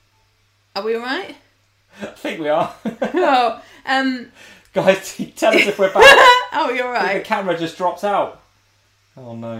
Are we all right? I think we are. Oh, um, Guys, tell us if we're back. oh, you're I think right. the camera just dropped out. Oh no.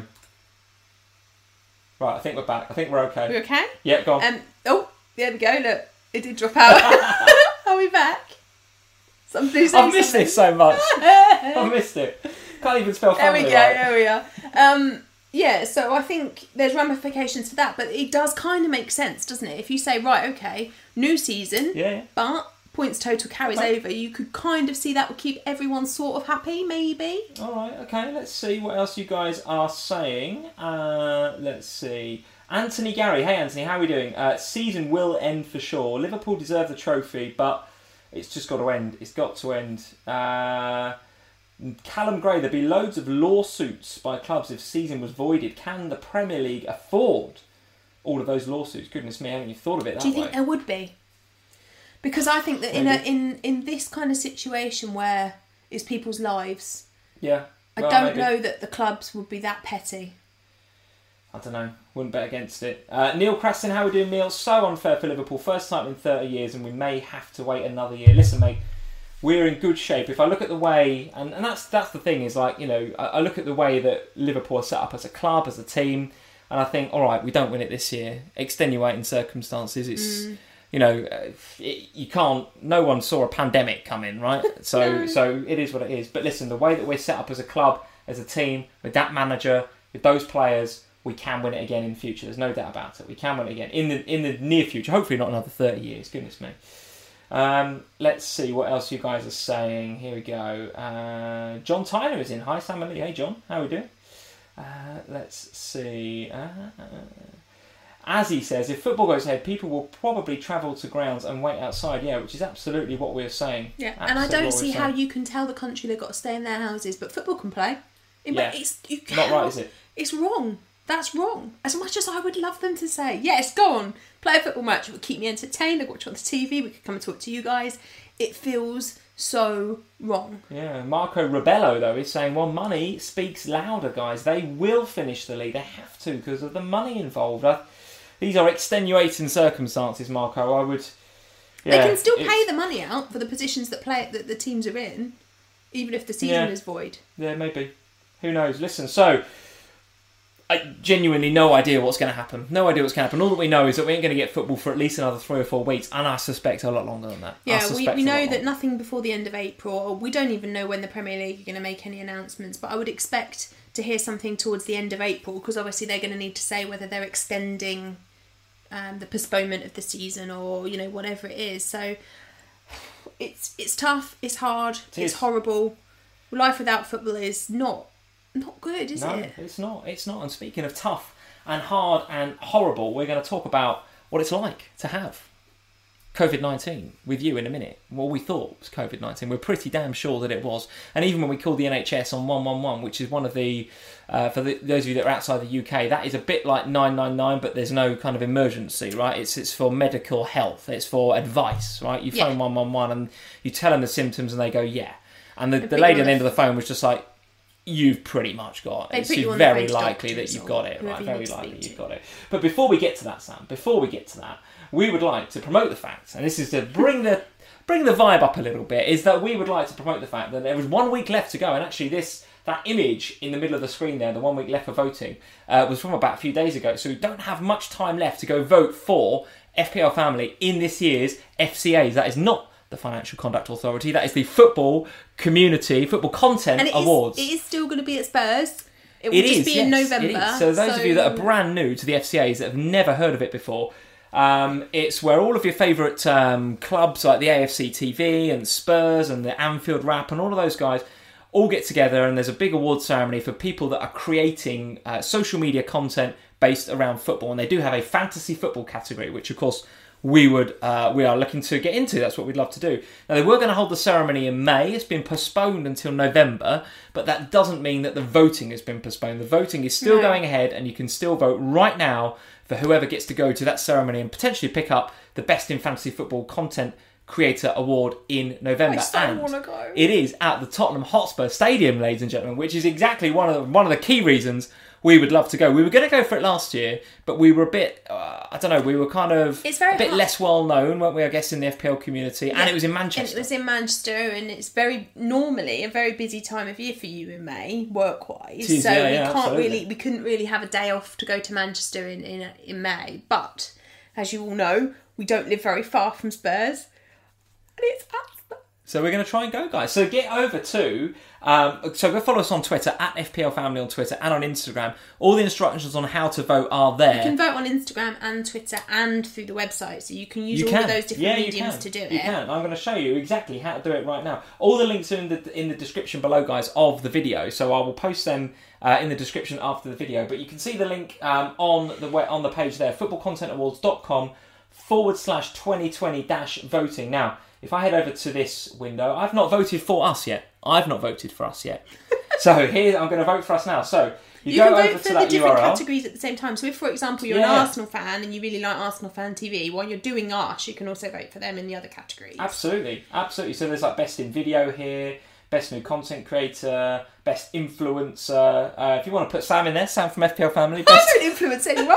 Right, I think we're back. I think we're okay. We okay? Yeah, go on. Um, oh, there we go. Look, it did drop out. Are we back? Somebody say I've missed something. this so much. I've missed it. Can't even spell There we family go, right. there we are. Um, yeah, so I think there's ramifications to that, but it does kind of make sense, doesn't it? If you say, right, okay, new season, Yeah, yeah. but points total carries Okay. over, you could kind of see that would keep everyone sort of happy, maybe. Alright, okay, let's see what else you guys are saying. Uh, let's see. Anthony Gary. Hey Anthony, how are we doing? Uh, season will end for sure. Liverpool deserve the trophy, but it's just got to end. It's got to end. Uh, Callum Gray, there'd be loads of lawsuits by clubs if season was voided. Can the Premier League afford all of those lawsuits? Goodness me, haven't you thought of it that Do you way? think there would be? Because I think that in, a, Maybe. in in this kind of situation where it's people's lives, Yeah. I well, don't maybe. know that the clubs would be that petty. I don't know. Wouldn't bet against it. Uh, Neil Craston, how are we doing, Neil? So unfair for Liverpool. First time in thirty years, and we may have to wait another year. Listen, mate, we're in good shape. If I look at the way, and, and that's that's the thing, is like, you know, I, I look at the way that Liverpool are set up as a club, as a team, and I think, all right, we don't win it this year. Extenuating circumstances. It's, mm. you know, it, you can't. No one saw a pandemic coming, right? So, no. so it is what it is. But listen, the way that we're set up as a club, as a team, with that manager, with those players, we can win it again in the future. There's no doubt about it. We can win it again in the in the near future. Hopefully not another thirty years. Goodness me. Um, let's see what else you guys are saying. Here we go. Uh, John Tyler is in. Hi, Sam and Lee. Hey, John. How are we doing? Uh, let's see. Uh, as he says, if football goes ahead, people will probably travel to grounds and wait outside. Yeah, which is absolutely what we're saying. Yeah, absolutely, and I don't see how you can tell the country they've got to stay in their houses, but football can play. Yeah. It's you not right, is it? It's wrong. That's wrong. As much as I would love them to say, yes, go on, play a football match. It would keep me entertained. I watch it on the T V. We could come and talk to you guys. It feels so wrong. Yeah, Marco Rebello, though, is saying, well, money speaks louder, guys. They will finish the league. They have to because of the money involved. I, these are extenuating circumstances, Marco. I would... Yeah, they can still pay the money out for the positions that play that the teams are in, even if the season yeah. is void. Yeah, maybe. Who knows? Listen, so... I genuinely no idea what's going to happen. No idea what's going to happen. All that we know is that we ain't going to get football for at least another three or four weeks, and I suspect a lot longer than that. Yeah, we, we know that nothing before the end of April. We don't even know when the Premier League are going to make any announcements, but I would expect to hear something towards the end of April, because obviously they're going to need to say whether they're extending um, the postponement of the season or, you know, whatever it is. So it's it's tough, it's hard, it it's horrible. Life without football is not... Not good, is no, it? No, it's not. It's not. And speaking of tough and hard and horrible, we're going to talk about what it's like to have covid nineteen with you in a minute. What we thought was covid nineteen. We're pretty damn sure that it was. And even when we called the N H S on one one one, which is one of the, uh, for the, those of you that are outside the U K, that is a bit like nine nine nine, but there's no kind of emergency, right? It's it's for medical health. It's for advice, right? You phone yeah. one one one and you tell them the symptoms and they go, yeah. And the, the lady at the end of the phone was just like, you've pretty much got it. It's very likely that you've got it, right? Very likely you've got it. But before we get to that, Sam, before we get to that, we would like to promote the fact, and this is to bring the bring the vibe up a little bit, is that we would like to promote the fact that there was one week left to go, and actually this that image in the middle of the screen there, the one week left for voting, uh, was from about a few days ago. So we don't have much time left to go vote for F P L Family in this year's F C As. That is not the Financial Conduct Authority. That is the Football Community, Football Content and it Awards. Is, it is still going to be at Spurs. It will it just is, be yes, in November. It is. So those so... of you that are brand new to the F C As that have never heard of it before, um, it's where all of your favourite um, clubs like the A F C T V and Spurs and the Anfield Rap and all of those guys all get together, and there's a big award ceremony for people that are creating uh, social media content based around football. And they do have a fantasy football category, which of course we would uh, we are looking to get into. That's what we'd love to do. Now, they were going to hold the ceremony in May. It's been postponed until November, but that doesn't mean that the voting has been postponed. The voting is still no. going ahead, and you can still vote right now for whoever gets to go to that ceremony and potentially pick up the Best in Fantasy Football Content Creator Award in November. I so and want to go. It is at the Tottenham Hotspur Stadium, ladies and gentlemen, which is exactly one of the, one of the key reasons we would love to go. We were going to go for it last year, but we were a bit, uh, I don't know, we were kind of it's very a bit hard. less well known, weren't we, I guess, in the F P L community. Yeah. And it was in Manchester. And it was in Manchester, and it's very, normally, a very busy time of year for you in May, work-wise. Is, so yeah, we yeah, can't absolutely. really, we couldn't really have a day off to go to Manchester in, in, in May. But, as you all know, we don't live very far from Spurs. And it's us. So we're going to try and go, guys. So get over to... Um, so go follow us on Twitter, at F P L Family on Twitter and on Instagram. All the instructions on how to vote are there. You can vote on Instagram and Twitter and through the website. So you can use you all can. of those different yeah, mediums to do it. You can. I'm going to show you exactly how to do it right now. All the links are in the, in the description below, guys, of the video. So I will post them uh, in the description after the video. But you can see the link um, on the on the page there, footballcontentawards.com forward slash 2020 dash voting. Now, if I head over to this window, I've not voted for us yet. I've not voted for us yet. So here, I'm going to vote for us now. So you, you go can over vote for to the that different U R L. categories at the same time. So if, for example, you're yeah. an Arsenal fan and you really like Arsenal Fan T V, while you're doing us, you can also vote for them in the other categories. Absolutely, absolutely. So there's like best in video here, best new content creator, best influencer. Uh, if you want to put Sam in there, Sam from F P L Family. Best... I don't influence anyone.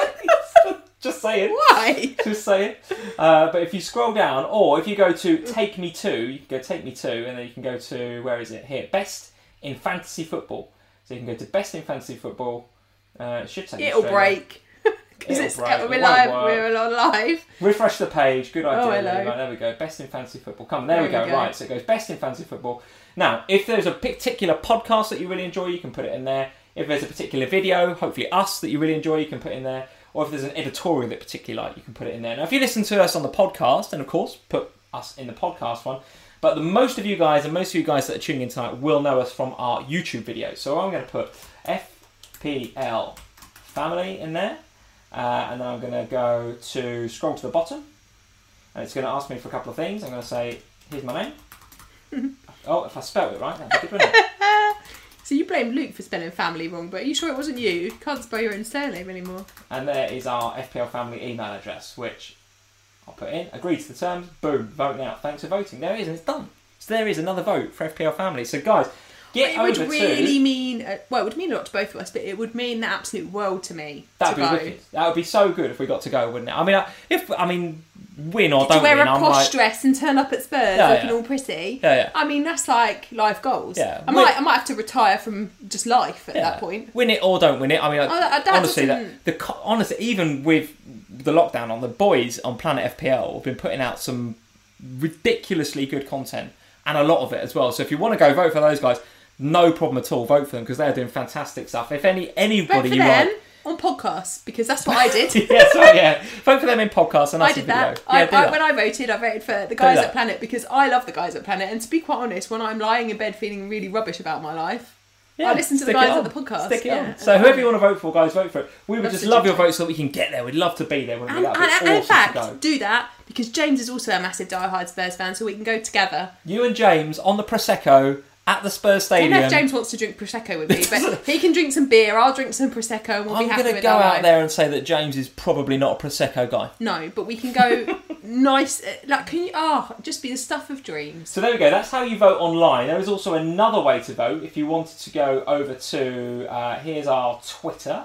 Just saying. Why? Just saying. Uh, but if you scroll down, or if you go to Take Me To, you can go Take Me To, and then you can go to, where is it? Here, Best in Fantasy Football. So you can go to Best in Fantasy Football. Uh, it should take you It'll straight break. Because it's break. we're It live. won't We're on live. Refresh the page. Good idea. Oh, hello. Right, there we go. Best in Fantasy Football. Come on, there, There we go. we go. Right, so it goes Best in Fantasy Football. Now, if there's a particular podcast that you really enjoy, you can put it in there. If there's a particular video, hopefully us, that you really enjoy, you can put it in there. Or if there's an editorial that you particularly like, you can put it in there. Now, if you listen to us on the podcast, then of course, put us in the podcast one. But the most of you guys, and most of you guys that are tuning in tonight, will know us from our YouTube videos. So I'm going to put F P L Family in there. Uh, and then I'm going to go to scroll to the bottom. And it's going to ask me for a couple of things. I'm going to say, here's my name. Oh, if I spelled it right, that'd be good, wouldn't it? So you blame Luke for spelling family wrong, but are you sure it wasn't you? You can't spell your own surname anymore. And there is our F P L Family email address, which I'll put in. Agree to the terms. Boom. Vote now. Thanks for voting. There it is, and it's done. So there is another vote for F P L Family. So guys, get it over would really to... mean, uh, well, it would mean a lot to both of us, but it would mean the absolute world to me. That'd to be go. wicked. That would be so good if we got to go, wouldn't it? I mean, I- if I mean, win or Did don't you wear win, a I'm posh like, dress and turn up at Spurs Yeah, looking yeah. all pretty? Yeah, yeah. I mean, that's like life goals. Yeah. I might, I might have to retire from just life at yeah. that point. Win it or don't win it. I mean, like, Oh, that- that honestly, that, doesn't- the co- honestly, even with the lockdown on, the boys on Planet F P L have been putting out some ridiculously good content, and a lot of it as well. So if you want to go vote for those guys, no problem at all. Vote for them because they're doing fantastic stuff. If any Vote anybody for you them like, on podcasts because that's what I did. yeah, sorry, yeah, vote for them in podcasts and us I in did video. that. Yeah, I, do I, that. when I voted, I voted for the guys that. at Planet because I love the guys at Planet. And to be quite honest, when I'm lying in bed feeling really rubbish about my life, Yeah, I listen to the stick it guys on. at the podcast. Stick it yeah. on. So whoever you want to vote for, guys, vote for it. We would Love just to love do your that. votes so that we can get there. We'd love to be there. Wouldn't we? And, That'd and, be and in awesome to go. fact, do that because James is also a massive diehard Spurs fan, so we can go together. You and James on the Prosecco at the Spurs I don't Stadium. know if James wants to drink Prosecco with me, but he can drink some beer, I'll drink some Prosecco, and we'll I'm be happy going to with go our out life. there and say that James is probably not a Prosecco guy. No, but we can go nice, uh, like, can you, oh, just be the stuff of dreams. So there we go. That's how you vote online. There is also another way to vote. If you wanted to go over to, uh, here's our Twitter.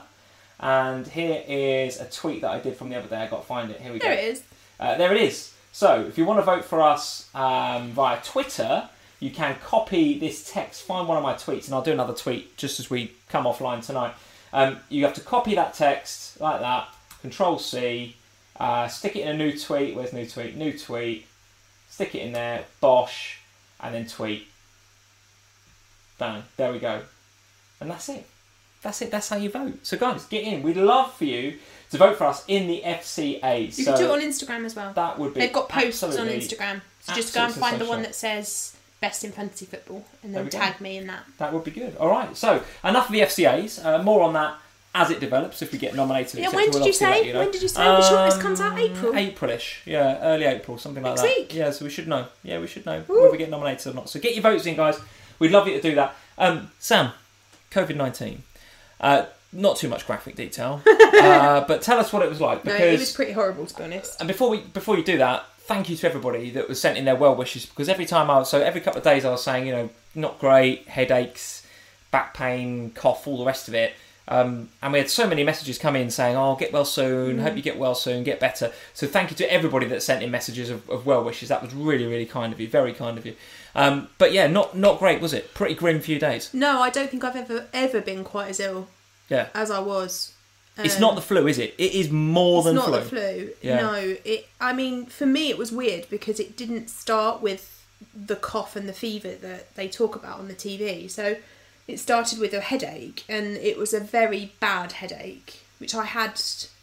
And here is a tweet that I did from the other day. I've got to find it. Here we go. There it is. Uh, there it is. So if you want to vote for us um, via Twitter, you can copy this text, find one of my tweets, and I'll do another tweet just as we come offline tonight. Um, you have to copy that text like that, Control C, uh, stick it in a new tweet. Where's new tweet? New tweet. Stick it in there, bosh, and then tweet. Bang. There we go. And that's it. That's it. That's how you vote. So guys, get in. We'd love for you to vote for us in the F C As. You so can do it on Instagram as well. that would be They've got posts on absolutely- Instagram. So just go and absolutely find the one sensational. that says best in fantasy football and There then we go. tag me in that. That would be good. All right. So enough of the F C As. Uh, more on that as it develops. If we get nominated. Yeah, et cetera, when did we'll you obviously let say? you know. When did you say? The shortlist comes out Um, April? April-ish. Yeah, early April, something like Next that. week? Yeah, so we should know. Yeah, we should know Ooh. whether we get nominated or not. So get your votes in, guys. We'd love you to do that. Um, Sam, COVID nineteen. Uh, not too much graphic detail, uh, but tell us what it was like. No, Because it was pretty horrible to be honest. And before we before you do that, thank you to everybody that was sent in their well wishes, because every time I was, so every couple of days I was saying, you know, not great, headaches, back pain, cough, all the rest of it. Um, and we had so many messages come in saying, oh, get well soon, hope you get well soon, get better. So thank you to everybody that sent in messages of, of well wishes. That was really, really kind of you, very kind of you. Um, but yeah, not not great, was it? Pretty grim few days. No, I don't think I've ever ever been quite as ill Yeah. as I was. It's Um, not the flu, is it? It is more It's than not flu. the flu. Yeah. No, it. I mean, for me, it was weird because it didn't start with the cough and the fever that they talk about on the T V. So it started with a headache, and it was a very bad headache, which I had.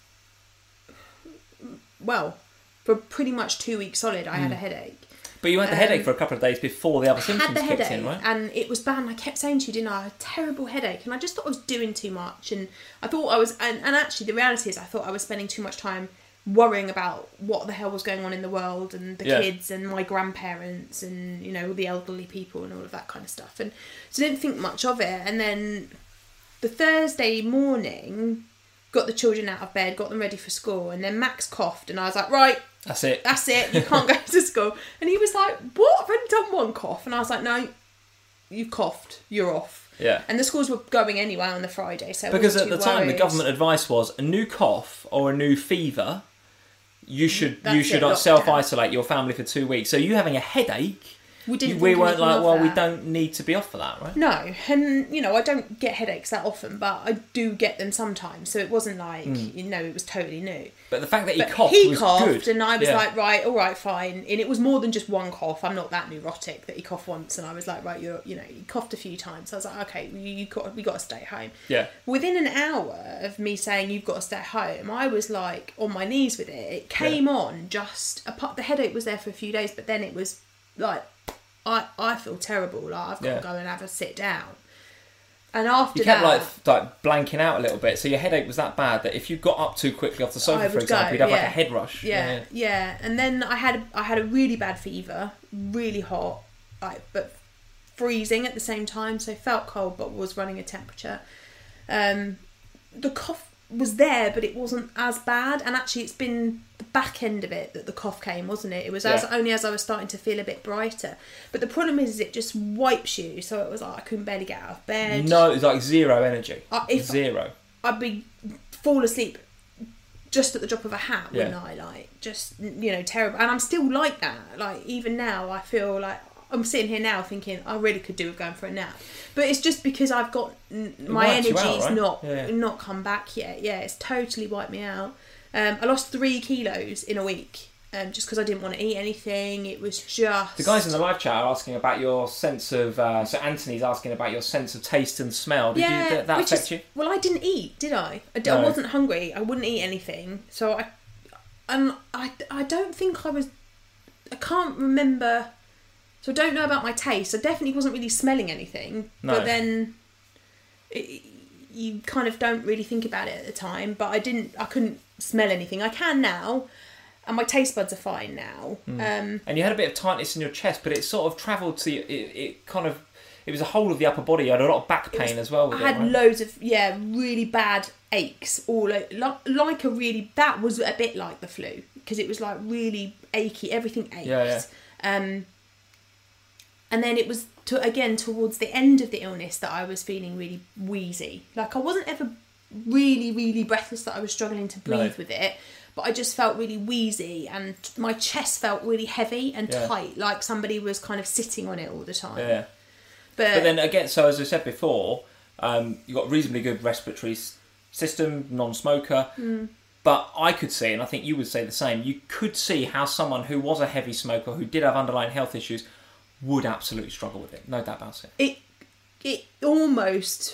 Well, for pretty much two weeks solid, I had a headache. But you had the Um, headache for a couple of days before the other I symptoms had the kicked headache, in, right? and it was bad. And I kept saying to you, didn't I? I had a terrible headache, and I just thought I was doing too much. And I thought I was, and, and actually, the reality is, I thought I was spending too much time worrying about what the hell was going on in the world, and the Yeah. kids, and my grandparents, and you know, the elderly people, and all of that kind of stuff. And so I didn't think much of it. And then the Thursday morning, got the children out of bed, got them ready for school, and then Max coughed, and I was like, right. That's it. That's it, you can't go to school. And he was like, what? I've only done one cough. And I was like, no, you coughed, you're off. Yeah. And the schools were going anyway on the Friday, so because at the too time worried. the government advice was a new cough or a new fever, you should That's you should it, lockdown. self isolate your family for two weeks. So you having a headache. We didn't. We think weren't anything like, of well, we that. don't need to be off for that, right? No, and you know, I don't get headaches that often, but I do get them sometimes. So it wasn't like Mm. you know, it was totally new. But the fact that he But coughed he was coughed, good. and I was Yeah. like, right, all right, fine. And it was more than just one cough. I'm not that neurotic that he coughed once, and I was like, right, you're, you know, you coughed a few times. So I was like, okay, you, you got, we got to stay home. Yeah. Within an hour of me saying you've got to stay home, I was like on my knees with it. It came Yeah. on just apart. The headache was there for a few days, but then it was like, I, I feel terrible. Like I've got Yeah. to go and have a sit down. And after You kept that, like f- like blanking out a little bit, so your headache was that bad that if you got up too quickly off the I sofa, for would example, go, you'd have like yeah. a head rush. yeah, yeah, And then I had I had a really bad fever, really hot, like but freezing at the same time. So felt cold, but was running a temperature. Um, the cough was there, but it wasn't as bad. And actually, it's been the back end of it that the cough came, wasn't it? It was as Yeah. only as I was starting to feel a bit brighter. But the problem is, is it just wipes you. So it was like I couldn't barely get out of bed. No, it was like zero energy. Uh, if- Zero. I'd be fall asleep just at the drop of a hat, Yeah. wouldn't I? Like, just, you know, terrible. And I'm still like that. Like, even now, I feel like I'm sitting here now thinking I really could do with going for a nap. But it's just because I've got n- my wipes you energy's out, right? not Yeah. not come back yet. Yeah, it's totally wiped me out. Um, I lost three kilos in a week. Um, just because I didn't want to eat anything. It was just... The guys in the live chat are asking about your sense of... Uh, so Anthony's asking about your sense of taste and smell. Did yeah, you, did that which affect is, you? Well, I didn't eat, did I? I, d- No. I wasn't hungry. I wouldn't eat anything. So I... And I, I don't think I was... I can't remember... So I don't know about my taste. I definitely wasn't really smelling anything. No. But then... It, you kind of don't really think about it at the time. But I didn't... I couldn't smell anything. I can now. And my taste buds are fine now. Mm. Um, And you had a bit of tightness in your chest, but it sort of travelled to... It, it kind of... It was a whole of the upper body. You had a lot of back pain was- as well with I it, had right? loads of, yeah, really bad aches. All o- like, like a really... That was a bit like the flu. Because it was like really achy. Everything ached. Yeah, yeah. Um, and then it was, to again, towards the end of the illness that I was feeling really wheezy. Like I wasn't ever really, really breathless that I was struggling to breathe No. with it. But I just felt really wheezy and my chest felt really heavy and Yeah. tight. Like somebody was kind of sitting on it all the time. Yeah. But, But then again, so as I said before, um, you've got reasonably good respiratory s- system, non-smoker. Mm. But I could see, and I think you would say the same, you could see how someone who was a heavy smoker, who did have underlying health issues, would absolutely struggle with it. No doubt about it. it it almost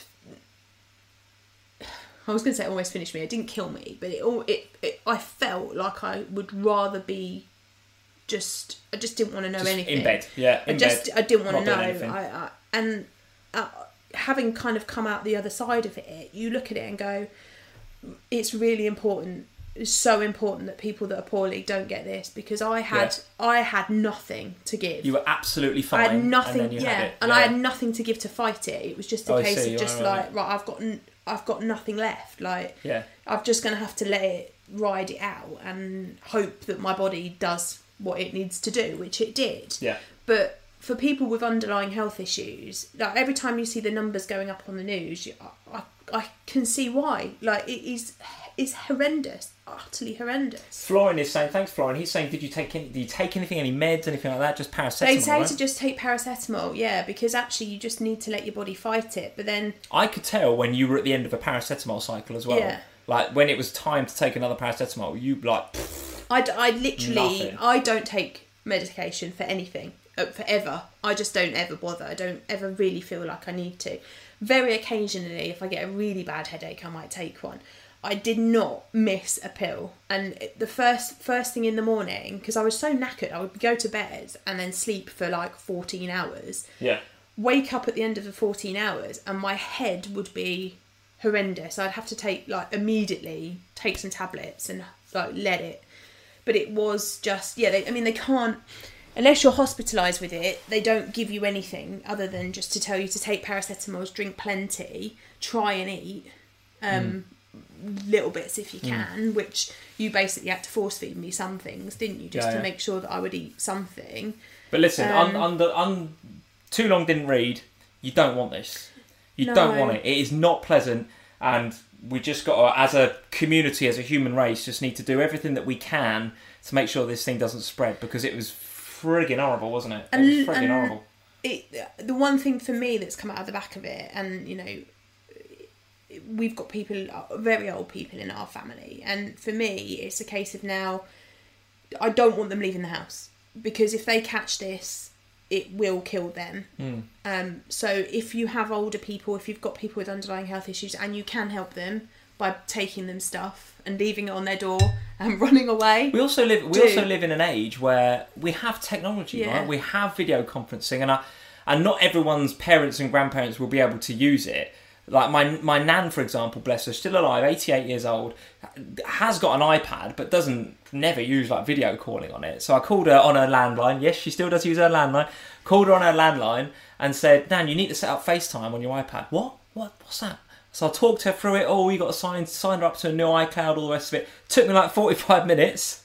I was going to say it almost finished me. It didn't kill me, but it all it, it I felt like I would rather be just I just didn't want to know Just anything in bed, yeah, in I just bed, I didn't want to not know doing anything. I, I and uh, having kind of come out the other side of it, you look at it and go, it's really important. It's so important that people that are poorly don't get this, because I had Yeah. I had nothing to give. You were absolutely fine. I had nothing, and then you yeah, had it. and yeah. I had nothing to give to fight it. It was just a Oh, I case see, of just right, like, right. right, I've got, n- I've got nothing left. Like, Yeah. I'm just gonna have to let it ride it out and hope that my body does what it needs to do, which it did. Yeah. But for people with underlying health issues, like every time you see the numbers going up on the news, you, I, I, I can see why. Like, it is, it's horrendous, utterly horrendous. Florian is saying, thanks Florian, he's saying, did you take any, did you take anything, any meds, anything like that? Just paracetamol, They say right? to just take paracetamol, yeah, because actually you just need to let your body fight it. But then, I could tell when you were at the end of a paracetamol cycle as well. Yeah. Like, when it was time to take another paracetamol, you, like, pfft, I, d- I literally, Nothing. I don't take medication for anything, uh, forever. I just don't ever bother. I don't ever really feel like I need to. Very occasionally, if I get a really bad headache, I might take one. I did not miss a pill. And it- the first first thing in the morning, because I was so knackered, I would go to bed and then sleep for like fourteen hours. yeah. Wake up at the end of the fourteen hours and my head would be horrendous. I'd have to take, like, immediately take some tablets and, like, let it. But it was just, yeah, they, I mean, they can't, unless you're hospitalised with it, they don't give you anything other than just to tell you to take paracetamols, drink plenty, try and eat um, mm. little bits if you can, mm. which you basically had to force feed me some things, didn't you, just yeah, to yeah. make sure that I would eat something. But listen, Um, un, under, un, too long didn't read. You don't want this. You No. don't want it. It is not pleasant, and we just got to, as a community, as a human race, just need to do everything that we can to make sure this thing doesn't spread, because it was frigging horrible, wasn't it? It was And- frigging and- horrible. It, the one thing for me that's come out of the back of it, and you know, we've got people, very old people in our family, and for me, it's a case of now, I don't want them leaving the house, because if they catch this, it will kill them. Mm. Um, so if you have older people, if you've got people with underlying health issues, and you can help them by taking them stuff and leaving it on their door and running away. We also live. We do. also live in an age where we have technology, Yeah. right? We have video conferencing, and I, and not everyone's parents and grandparents will be able to use it. Like my my nan, for example, bless her, still alive, eighty-eight years old, has got an iPad, but doesn't never use like video calling on it. So I called her on her landline. Yes, she still does use her landline. Called her on her landline and said, "Nan, you need to set up FaceTime on your iPad." What? What? What's that? So I talked her through it. Oh, you got to sign sign her up to a new iCloud, all the rest of it. Took me like forty-five minutes,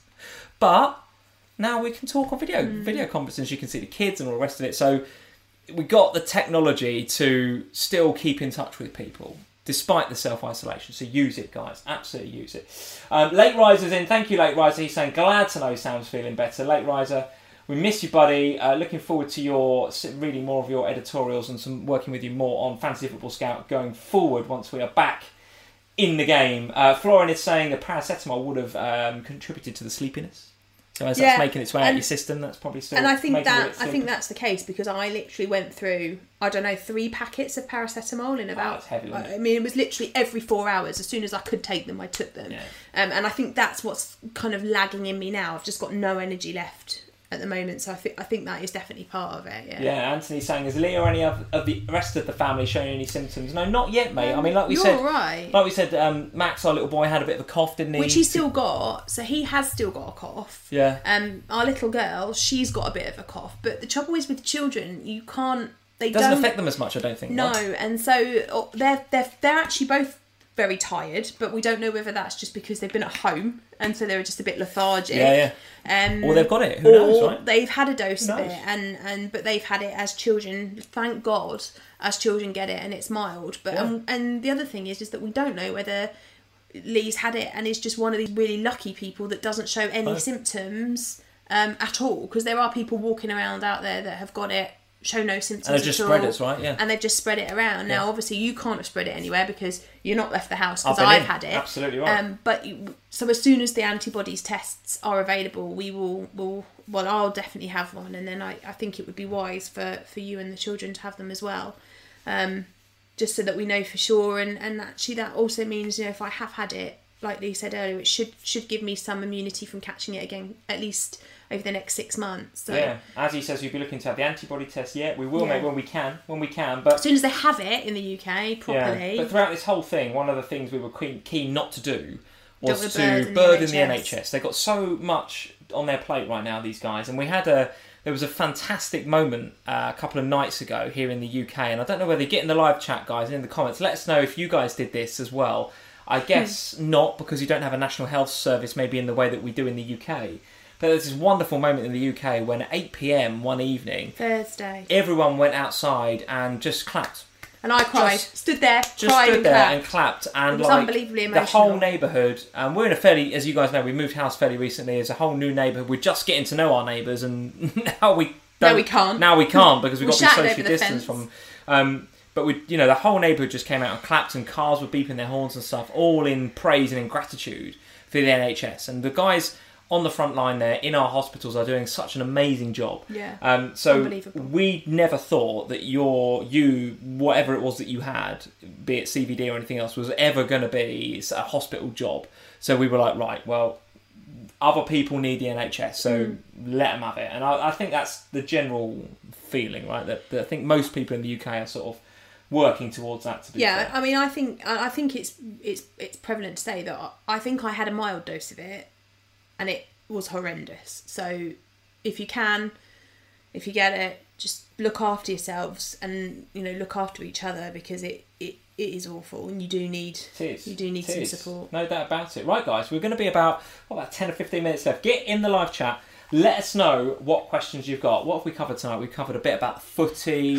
but now we can talk on video Mm. video conferences. You can see the kids and all the rest of it. So we got the technology to still keep in touch with people despite the self-isolation. So use it, guys. Absolutely use it. Um, Late Riser's in. Thank you, Late Riser. He's saying, glad to know Sam's feeling better. Late Riser, we miss you, buddy. Uh, looking forward to your reading more of your editorials and some working with you more on Fantasy Football Scout going forward once we are back in the game. Uh, Florian is saying the paracetamol would have um, contributed to the sleepiness. So as Yeah, that's making its way out and- your system, that's probably still And I think making it a that bit I think sleepy. that's the case, because I literally went through, I don't know, three packets of paracetamol in about. that's heavy, wasn't it? I mean, it was literally every four hours. As soon as I could take them, I took them. Yeah. Um, and I think that's what's kind of lagging in me now. I've just got no energy left at the moment, so I think I think that is definitely part of it. Yeah. Yeah, Anthony's saying, has Leah or any of, of the rest of the family shown any symptoms? No, not yet, mate. I mean, like we You're said, right. like we said, um, Max, our little boy, had a bit of a cough, didn't he? Which he's still got, so he has still got a cough. Yeah. Um, our little girl, she's got a bit of a cough, but the trouble is with children, you can't. They It doesn't don't affect them as much, I don't think. No, right? and so oh, they're they're they're actually both very tired, but we don't know whether that's just because they've been at home and so they're just a bit lethargic. Yeah, yeah. Um, Or they've got it. Who or knows, right? they've had a dose Who of it, knows? and, and but they've had it as children. Thank God, as children get it, and it's mild. But Yeah. um, and the other thing is, is that we don't know whether Lee's had it and is just one of these really lucky people that doesn't show any Oh. symptoms um, at all. Because there are people walking around out there that have got it, show no symptoms And they're just at all, spreaders, right? Yeah. and they've just spread it around. Now, Yeah. obviously, you can't have spread it anywhere because you're not left the house, I've because been I've in. had it. Absolutely right. Um, but you- so as soon as the antibodies tests are available, we will will well, I'll definitely have one, and then I, I think it would be wise for, for you and the children to have them as well, um, just so that we know for sure. And, and actually, that also means, you know, if I have had it, like Lee said earlier, it should should give me some immunity from catching it again, at least over the next six months. So Yeah, as he says, we'll be looking to have the antibody test. Yeah, we will, Yeah. mate, when we can, when we can. But as soon as they have it in the U K properly. Yeah, but throughout this whole thing, one of the things we were keen, keen not to do was Don't to burden the burden the N N H H S. S. They've got so much on their plate right now, these guys. And we had a, there was a fantastic moment uh, a couple of nights ago here in the U K. And I don't know whether you get in the live chat, guys, and in the comments, let us know if you guys did this as well. I guess Hmm. not, because you don't have a national health service maybe in the way that we do in the U K. But there's this wonderful moment in the U K when at eight p.m. one evening, Thursday. everyone went outside and just clapped. And I cried. Just- stood there, Just cried stood and there clapped. and clapped, and It was like unbelievably the whole emotional. neighbourhood. And we're in a fairly, as you guys know, we moved house fairly recently. It's a whole new neighbourhood. We're just getting to know our neighbours, and now we don't, Now we can't. Now we can't because we've We got to be shouted socially over the distanced fence. from. Um, but we, you know, the whole neighbourhood just came out and clapped, and cars were beeping their horns and stuff, all in praise and in gratitude for the N H S. And the guys on the front line there in our hospitals are doing such an amazing job. Yeah. Um, so Unbelievable. we never thought that your you whatever it was that you had, be it C V D or anything else, was ever going to be a hospital job. So we were like, right, well, other people need the N H S, so Mm. let them have it. And I, I think that's the general feeling, right? That, that I think most people in the U K are sort of working towards that. To be Yeah, fair. I mean, I think I I think it's it's it's prevalent to say that I- I think I had a mild dose of it, and it was horrendous. So, if you can, if you get it, just look after yourselves and, you know, look after each other, because it it, it is awful, and you do need It is. you do need It some is. support. No doubt about it. Right, guys, we're going to be about what, about ten or fifteen minutes left. Get in the live chat. Let us know what questions you've got. What have we covered tonight? We've covered a bit about the footy,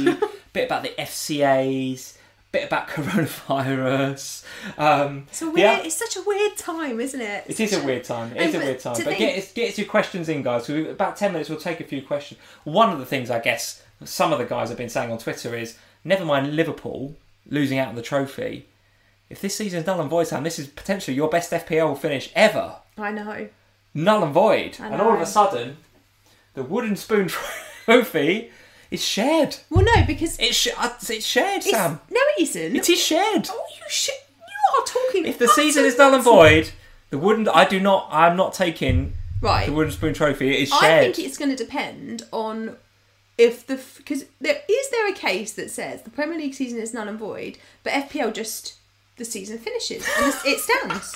bit about the F C As, bit about coronavirus. Um, it's, a weird, yeah. it's such a weird time, isn't it? It is a weird time. It is a weird time. But get, get your questions in, guys. So about ten minutes, we'll take a few questions. One of the things, I guess, some of the guys have been saying on Twitter is, never mind Liverpool losing out on the trophy. If this season's null and void, Sam, this is potentially your best F P L finish ever. I know. Null and void. I know. And all of a sudden, the wooden spoon trophy is shared. Well, no, because... It's, sh- it's shared, it's, Sam. No, it isn't. It is shared. Oh, you sh- You are talking... If the season is null and void, the wooden... I do not... I'm not taking right. the wooden spoon trophy. It is shared. I think it's going to depend on... If the... Because there is there a case that says the Premier League season is null and void, but F P L just... The season finishes. And it stands.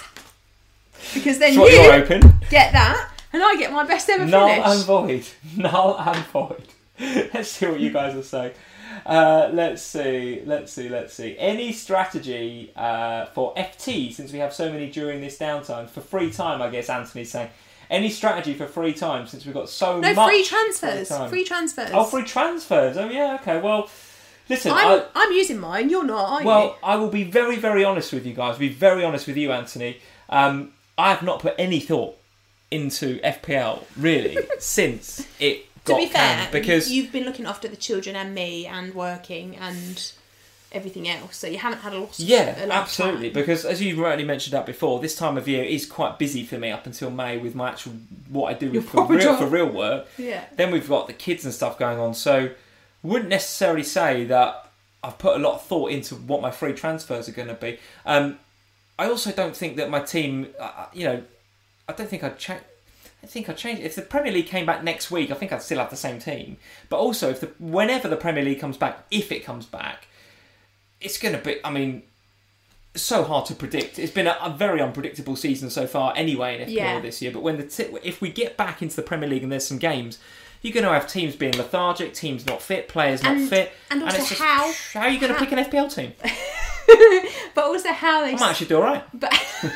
Because then That's you you're open. get that, and I get my best ever Null finish. and void. Null and void. Let's see what you guys are saying. Uh, let's see. Let's see. Let's see. Any strategy uh, for F T, since we have so many during this downtime, for free time, I guess Anthony's saying. Any strategy for free time, since we've got so no, much... No, free transfers. Free, free transfers. Oh, free transfers. Oh, yeah, okay. Well, listen... I'm, I, I'm using mine. You're not, are you? Well, I will be very, very honest with you guys. Be very honest with you, Anthony. Um, I have not put any thought into F P L, really, since it got To be fair, canned, because you've been looking after the children and me and working and everything else, so you haven't had a lot of yeah, a lot absolutely. Of time. Because as you've rightly mentioned that before, this time of year is quite busy for me up until May with my actual what I do with for real, job. for real work. Yeah. Then we've got the kids and stuff going on, so wouldn't necessarily say that I've put a lot of thought into what my free transfers are going to be. Um, I also don't think that my team, uh, you know, I don't think I'd change. I think I'd change. If the Premier League came back next week, I think I'd still have the same team. But also, if the whenever the Premier League comes back, if it comes back, it's going to be. I mean, so hard to predict. It's been a, a very unpredictable season so far, anyway, in F P L yeah. this year. But when the t- if we get back into the Premier League and there's some games, you're going to have teams being lethargic, teams not fit, players not and, fit, and also and it's just, how how are you going to pick an F P L team? But also how they. I might actually do all right. But,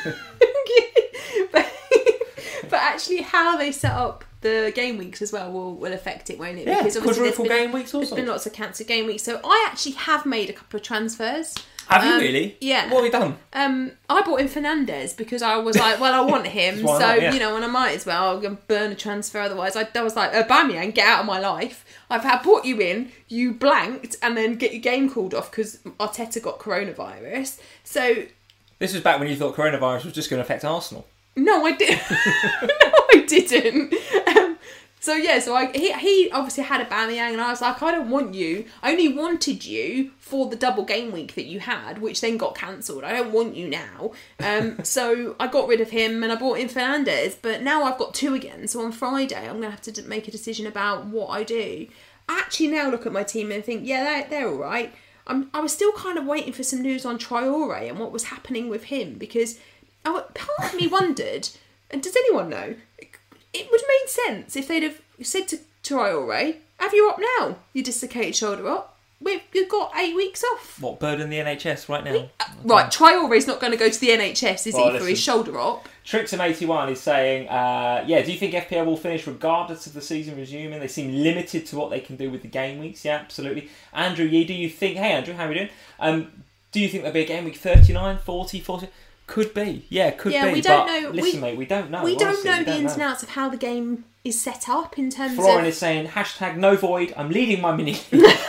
but, but actually, how they set up the game weeks as well will, will affect it, won't it? Yeah, because obviously there's quadruple been, game weeks also. There's been lots of cancelled game weeks, so I actually have made a couple of transfers. Have you um, really? Yeah. What have you done? Um, I bought in Fernandez because I was like, well, I want him, so not, yeah. you know, and I might as well. I'm gonna burn a transfer otherwise. I, I was like, Aubameyang, get out of my life. I've had brought you in, you blanked, and then get your game called off because Arteta got coronavirus. So This was back when you thought coronavirus was just going to affect Arsenal. no, I didn't. no, I didn't. Um, so yeah, so I he, he obviously had Aubameyang, and I was like, I don't want you. I only wanted you for the double game week that you had, which then got cancelled. I don't want you now. Um, so I got rid of him and I brought in Fernandez. But now I've got two again. So on Friday, I'm going to have to d- make a decision about what I do. I actually now look at my team and think, yeah, they're, they're all right. I'm, I was still kind of waiting for some news on Traore and what was happening with him, because I, part of me wondered, and does anyone know, it, it would have made sense if they'd have said to Traore, have you up now, you dislocated shoulder up? We've, you've got eight weeks off. What, burden the N H S right now? Uh, right, Traore's not going to go to the N H S, is Well, he, listen. for his shoulder up? Trixham eighty-one is saying, uh, yeah, do you think F P L will finish regardless of the season resuming? They seem limited to what they can do with the game weeks. Yeah, absolutely. Andrew Yee, do you think... Hey, Andrew, how are we doing? Um, do you think there'll be a game week thirty-nine, forty, forty? Could be. Yeah, could Yeah, be. we don't but know- Listen, we- mate, we don't know. We don't honestly, know we the don't ins and know. outs of how the game is set up in terms Florin of... is saying, hashtag no void, I'm leading my mini.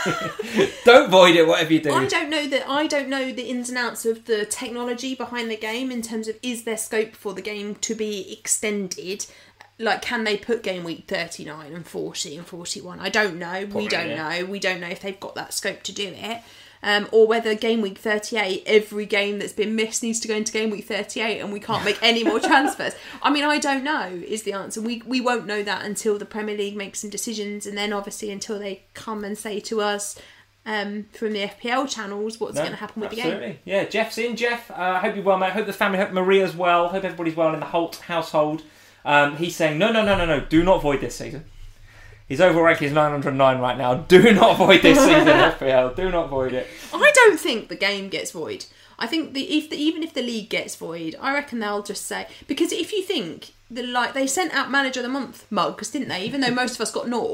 Don't void it, whatever you do. I don't know that. I don't know the ins and outs of the technology behind the game in terms of, is there scope for the game to be extended? Like, can they put game week thirty-nine and forty and forty-one? I don't know. Probably, we don't yeah. know. We don't know if they've got that scope to do it. Um, or whether game week thirty-eight, every game that's been missed needs to go into game week thirty-eight and we can't make any more transfers. I mean, I don't know is the answer. We we won't know that until the Premier League makes some decisions, and then obviously until they come and say to us um, from the F P L channels what's No, going to happen with absolutely. the game. Yeah, Jeff's in. Jeff, I uh, hope you're well, mate. Hope the family, hope Maria's well. Hope everybody's well in the Holt household. Um, he's saying, no, no, no, no, no, do not void this season. His overall rank is nine hundred nine right now. Do not void this season, F P L. Do not void it. I don't think the game gets void. I think the if the, even if the league gets void, I reckon they'll just say, because if you think the like they sent out manager of the month mugs, didn't they? Even though most of us got naught,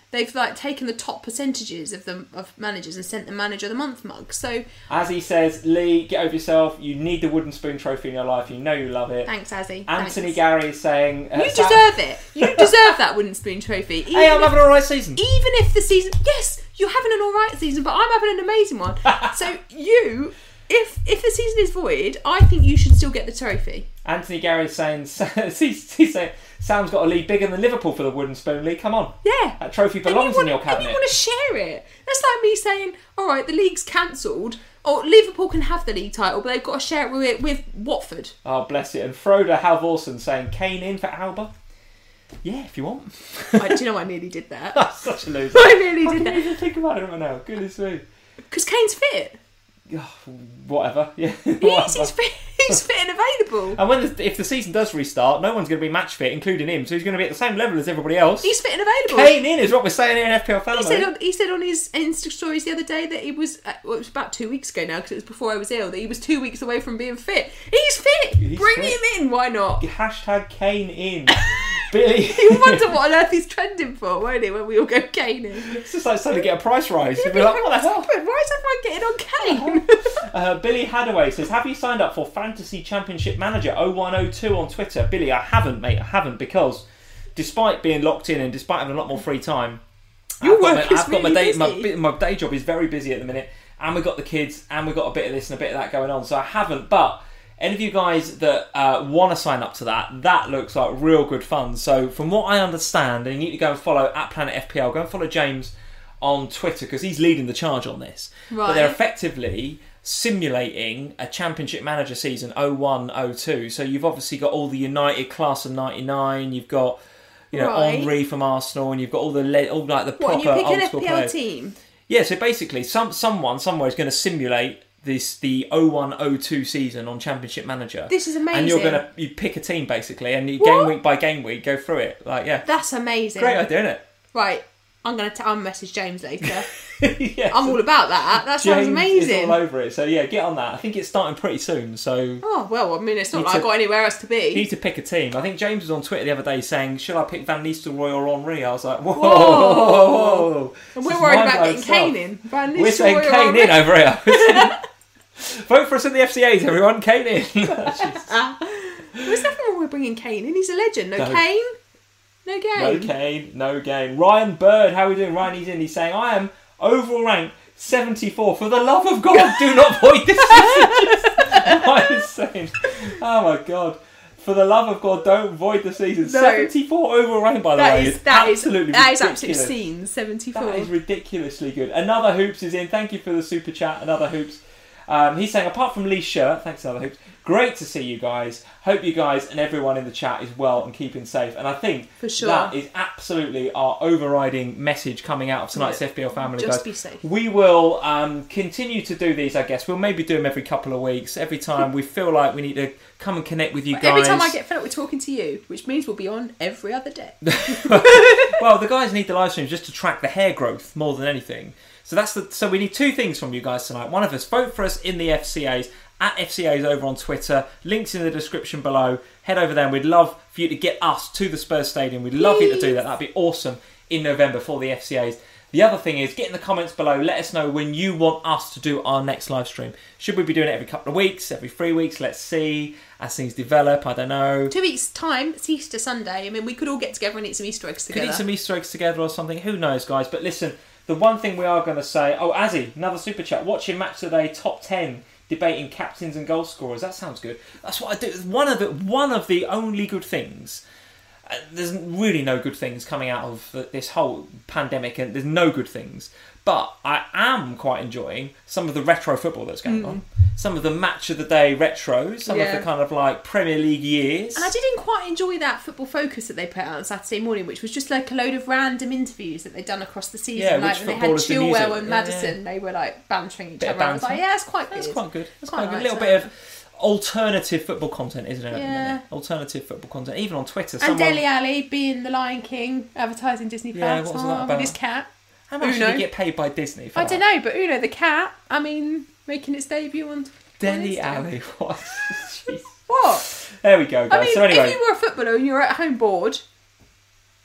they've like taken the top percentages of the of managers and sent the manager of the month mug. So as he says, Lee, get over yourself. You need the wooden spoon trophy in your life. You know you love it. Thanks, Azzy. Anthony Thanks. Gary is saying, uh, you Sam- deserve it. You deserve that wooden spoon trophy. Even Hey, I'm if, having an alright season. even if the season, yes, you're having an alright season, but I'm having an amazing one. So you, if if the season is void, I think you should still get the trophy. Anthony Gary is saying, he's, he's saying, Sam's got a lead bigger than Liverpool for the wooden spoon. Lee, come on. Yeah. That trophy belongs wanna, in your cabinet. And you want to share it. That's like me saying, all right, the league's cancelled, or Liverpool can have the league title, but they've got to share it with, with Watford. Oh, bless it. And Frodo Halvorsen saying, Kane in for Alba? Yeah, if you want. I, do you know I nearly did that? That's such a loser. I nearly I did didn't that. even think about it right now. Goodness me. Because Kane's fit. Oh, whatever. Yeah. He is, whatever. he's fit. He's fit and available. And when the, if the season does restart, no one's going to be match fit, including him. So he's going to be at the same level as everybody else. He's fit and available. Kane in is what we're saying here in F P L Family. He said, on, he said on his Insta stories the other day that he was, uh, well, it was about two weeks ago now because it was before I was ill, that he was two weeks away from being fit. He's fit! He's Bring fit. him in, why not? Hashtag Kane in. Billy. He'll wonder what on earth he's trending for, won't he, when we all go Kane in? It's just like suddenly get a price rise. You'll be like, what the hell? Why is everyone getting on Kane? Uh, Billy Hadaway says, have you signed up for Fantasy Championship Manager oh one oh two on Twitter? Billy, I haven't, mate. I haven't because despite being locked in and despite having a lot more free time, Your I've got work my, is I've got my really day, my, busy. bit- my day job is very busy at the minute, and we've got the kids, and we've got a bit of this and a bit of that going on, so I haven't. But any of you guys that uh, want to sign up to that, that looks like real good fun. So from what I understand, and you need to go and follow at Planet F P L, go and follow James on Twitter because he's leading the charge on this. But they're Right. effectively simulating a Championship Manager season oh one oh two. So you've obviously got all the United class of ninety-nine, you've got you know Right. Henry from Arsenal, and you've got all the le- all like the What, and proper you pick an old F school P L players. team? Yeah, so basically, some someone somewhere is going to simulate this the oh one oh two season on Championship Manager. This is amazing. And you're going to you pick a team basically, and you What? game week by game week go through it. Like, yeah, That's amazing. great idea, isn't it? Right, I'm going to I'll message James later. Yeah, I'm all about that. That sounds James amazing. is all over it. So yeah, get on that. I think it's starting pretty soon. So Oh, well, I mean, it's not Need like to- I've got anywhere else to you need be. to pick a team. I think James was on Twitter the other day saying, "Should I pick Van Nistelrooy or Henry?" I was like, "Whoa!" Whoa. And This we're is worried about mind-blowing getting stuff. Kane in. Van We're saying Nistelrooy or Kane in Henry. over here. Vote for us in the F C As, everyone. Kane in. There's nothing wrong with bringing Kane in. He's a legend. No, No. Kane, no game. No Kane, no game. Ryan Bird, how are we doing? Ryan, he's in. He's saying, I am overall ranked seventy-four. For the love of God, do not void this season. Ryan is saying, oh my God. For the love of God, don't void the season. No. seventy-four overall rank, by the That way. is It's that is absolutely that is ridiculous. absolute scene. seventy-four. That is ridiculously good. Another Hoops is in. Thank you for the super chat. Another Hoops. Um, he's saying, apart from Lee's shirt, thanks Another Hoops, great to see you guys. Hope you guys and everyone in the chat is well and keeping safe. And I think For sure. that is absolutely our overriding message coming out of tonight's Yeah. F P L Family, Just guys. be safe. We will um, continue to do these, I guess. We'll maybe do them every couple of weeks. Every time we feel like we need to come and connect with you But guys. every time I get fed up with talking to you, which means we'll be on every other day. Well, the guys need the live streams just to track the hair growth more than anything. So that's the. So we need two things from you guys tonight. One of us, vote for us in the F C As at F C As over on Twitter. Links in the description below. Head over there. And we'd love for you to get us to the Spurs Stadium. We'd love you to do that. That'd be awesome in November for the F C As. The other thing is, get in the comments below. Let us know when you want us to do our next live stream. Should we be doing it every couple of weeks, every three weeks? Let's see as things develop. I don't know. Two weeks' time, it's Easter Sunday. I mean, we could all get together and eat some Easter eggs Could together. eat some Easter eggs together or something. Who knows, guys? But listen, the one thing we are going to say... Oh, Azzy, another super chat. Watching Match Today top ten, debating captains and goal scorers. That sounds good. That's what I do. One of the, one of the only good things... Uh, there's really no good things coming out of uh, this whole pandemic, and there's no good things. But I am quite enjoying some of the retro football that's going on. Some of the match of the day retros. Some of Yeah. the kind of like Premier League years. And I didn't quite enjoy that Football Focus that they put out on Saturday morning, which was just like a load of random interviews that they'd done across the season. Yeah, like which when they had footballers do Chilwell music. and Yeah, Madison, they were like bantering each Bit of other. I was like, banter. yeah, that's quite good. That's quite good. That's Quite quite good. A like little that. bit of alternative football content, isn't it? at the Yeah. minute? Alternative football content, even on Twitter. And Someone, Dele Alli being the Lion King, advertising Disney Plus Yeah, what was that oh, about? with his cat. how much Uno. did he get paid by Disney? For I that? don't know, but Uno the cat, I mean, making its debut on Dele on Instagram. Alli. What? Jeez. What? There we go, guys. I mean, so anyway, if you were a footballer and you were at home bored,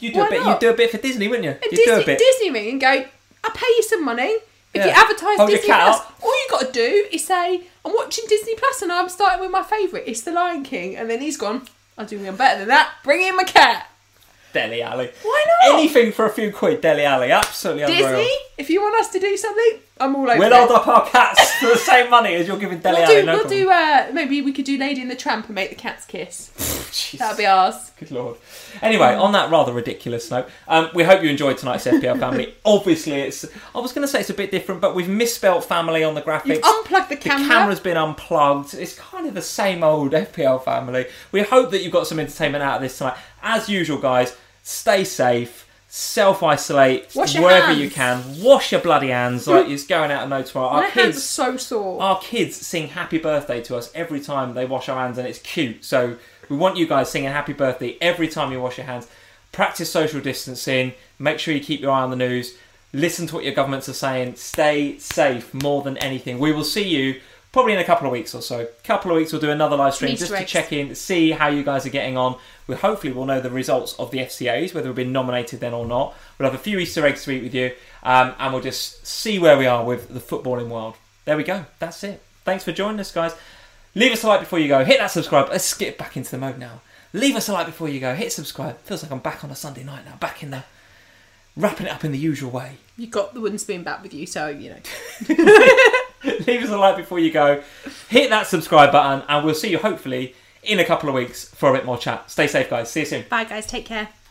You do Why a bit. not? You do a bit for Disney, wouldn't you? And You Disney, do a bit. Disney me and go, I'll pay you some money. If Yeah. you advertise Hold your Disney cat Plus, up. all you got to do is say, I'm watching Disney Plus and I'm starting with my favourite. It's The Lion King. And then he's gone, I'll do one better than that. Bring in my cat. Deli Alley. Why not? Anything for a few quid, Deli Alley. Absolutely unreal. Disney, if you want us to do something, I'm all over We'll it. hold up our cats for the same money as you're giving Deli We'll Alley. do, no we'll problem. do uh, maybe we could do Lady and the Tramp and make the cats kiss. Jeez. That'll be ours. Good lord. Anyway, on that rather ridiculous note, um, we hope you enjoyed tonight's F P L family. Obviously, it's I was going to say it's a bit different, but we've misspelt family on the graphics. You've unplugged the The camera. camera's been unplugged. It's kind of the same old F P L family. We hope that you've got some entertainment out of this tonight. As usual, guys, stay safe, self-isolate Wash your wherever hands. you can. Wash your bloody hands like it's going out of no tomorrow. Our My hands are kids, so sore. our kids sing happy birthday to us every time they wash our hands, and it's cute. So we want you guys singing happy birthday every time you wash your hands. Practice social distancing. Make sure you keep your eye on the news. Listen to what your governments are saying. Stay safe more than anything. We will see you probably in a couple of weeks or so. couple of weeks we'll do another live stream Easter just to eggs. check in, see how you guys are getting on. We hopefully will know the results of the F C As, whether we've been nominated then or not. We'll have a few Easter eggs to eat with you, um, and we'll just see where we are with the footballing world. There we go. That's it. Thanks for joining us, guys. Leave us a like before you go. Hit that subscribe. Let's get back into the mode now. Leave us a like before you go. Hit subscribe. Feels like I'm back on a Sunday night now. Back in the... wrapping it up in the usual way. You got the wooden spoon back with you, so, you know. Leave us a like before you go. Hit that subscribe button, and we'll see you hopefully in a couple of weeks for a bit more chat. Stay safe, guys. See you soon. Bye, guys. Take care.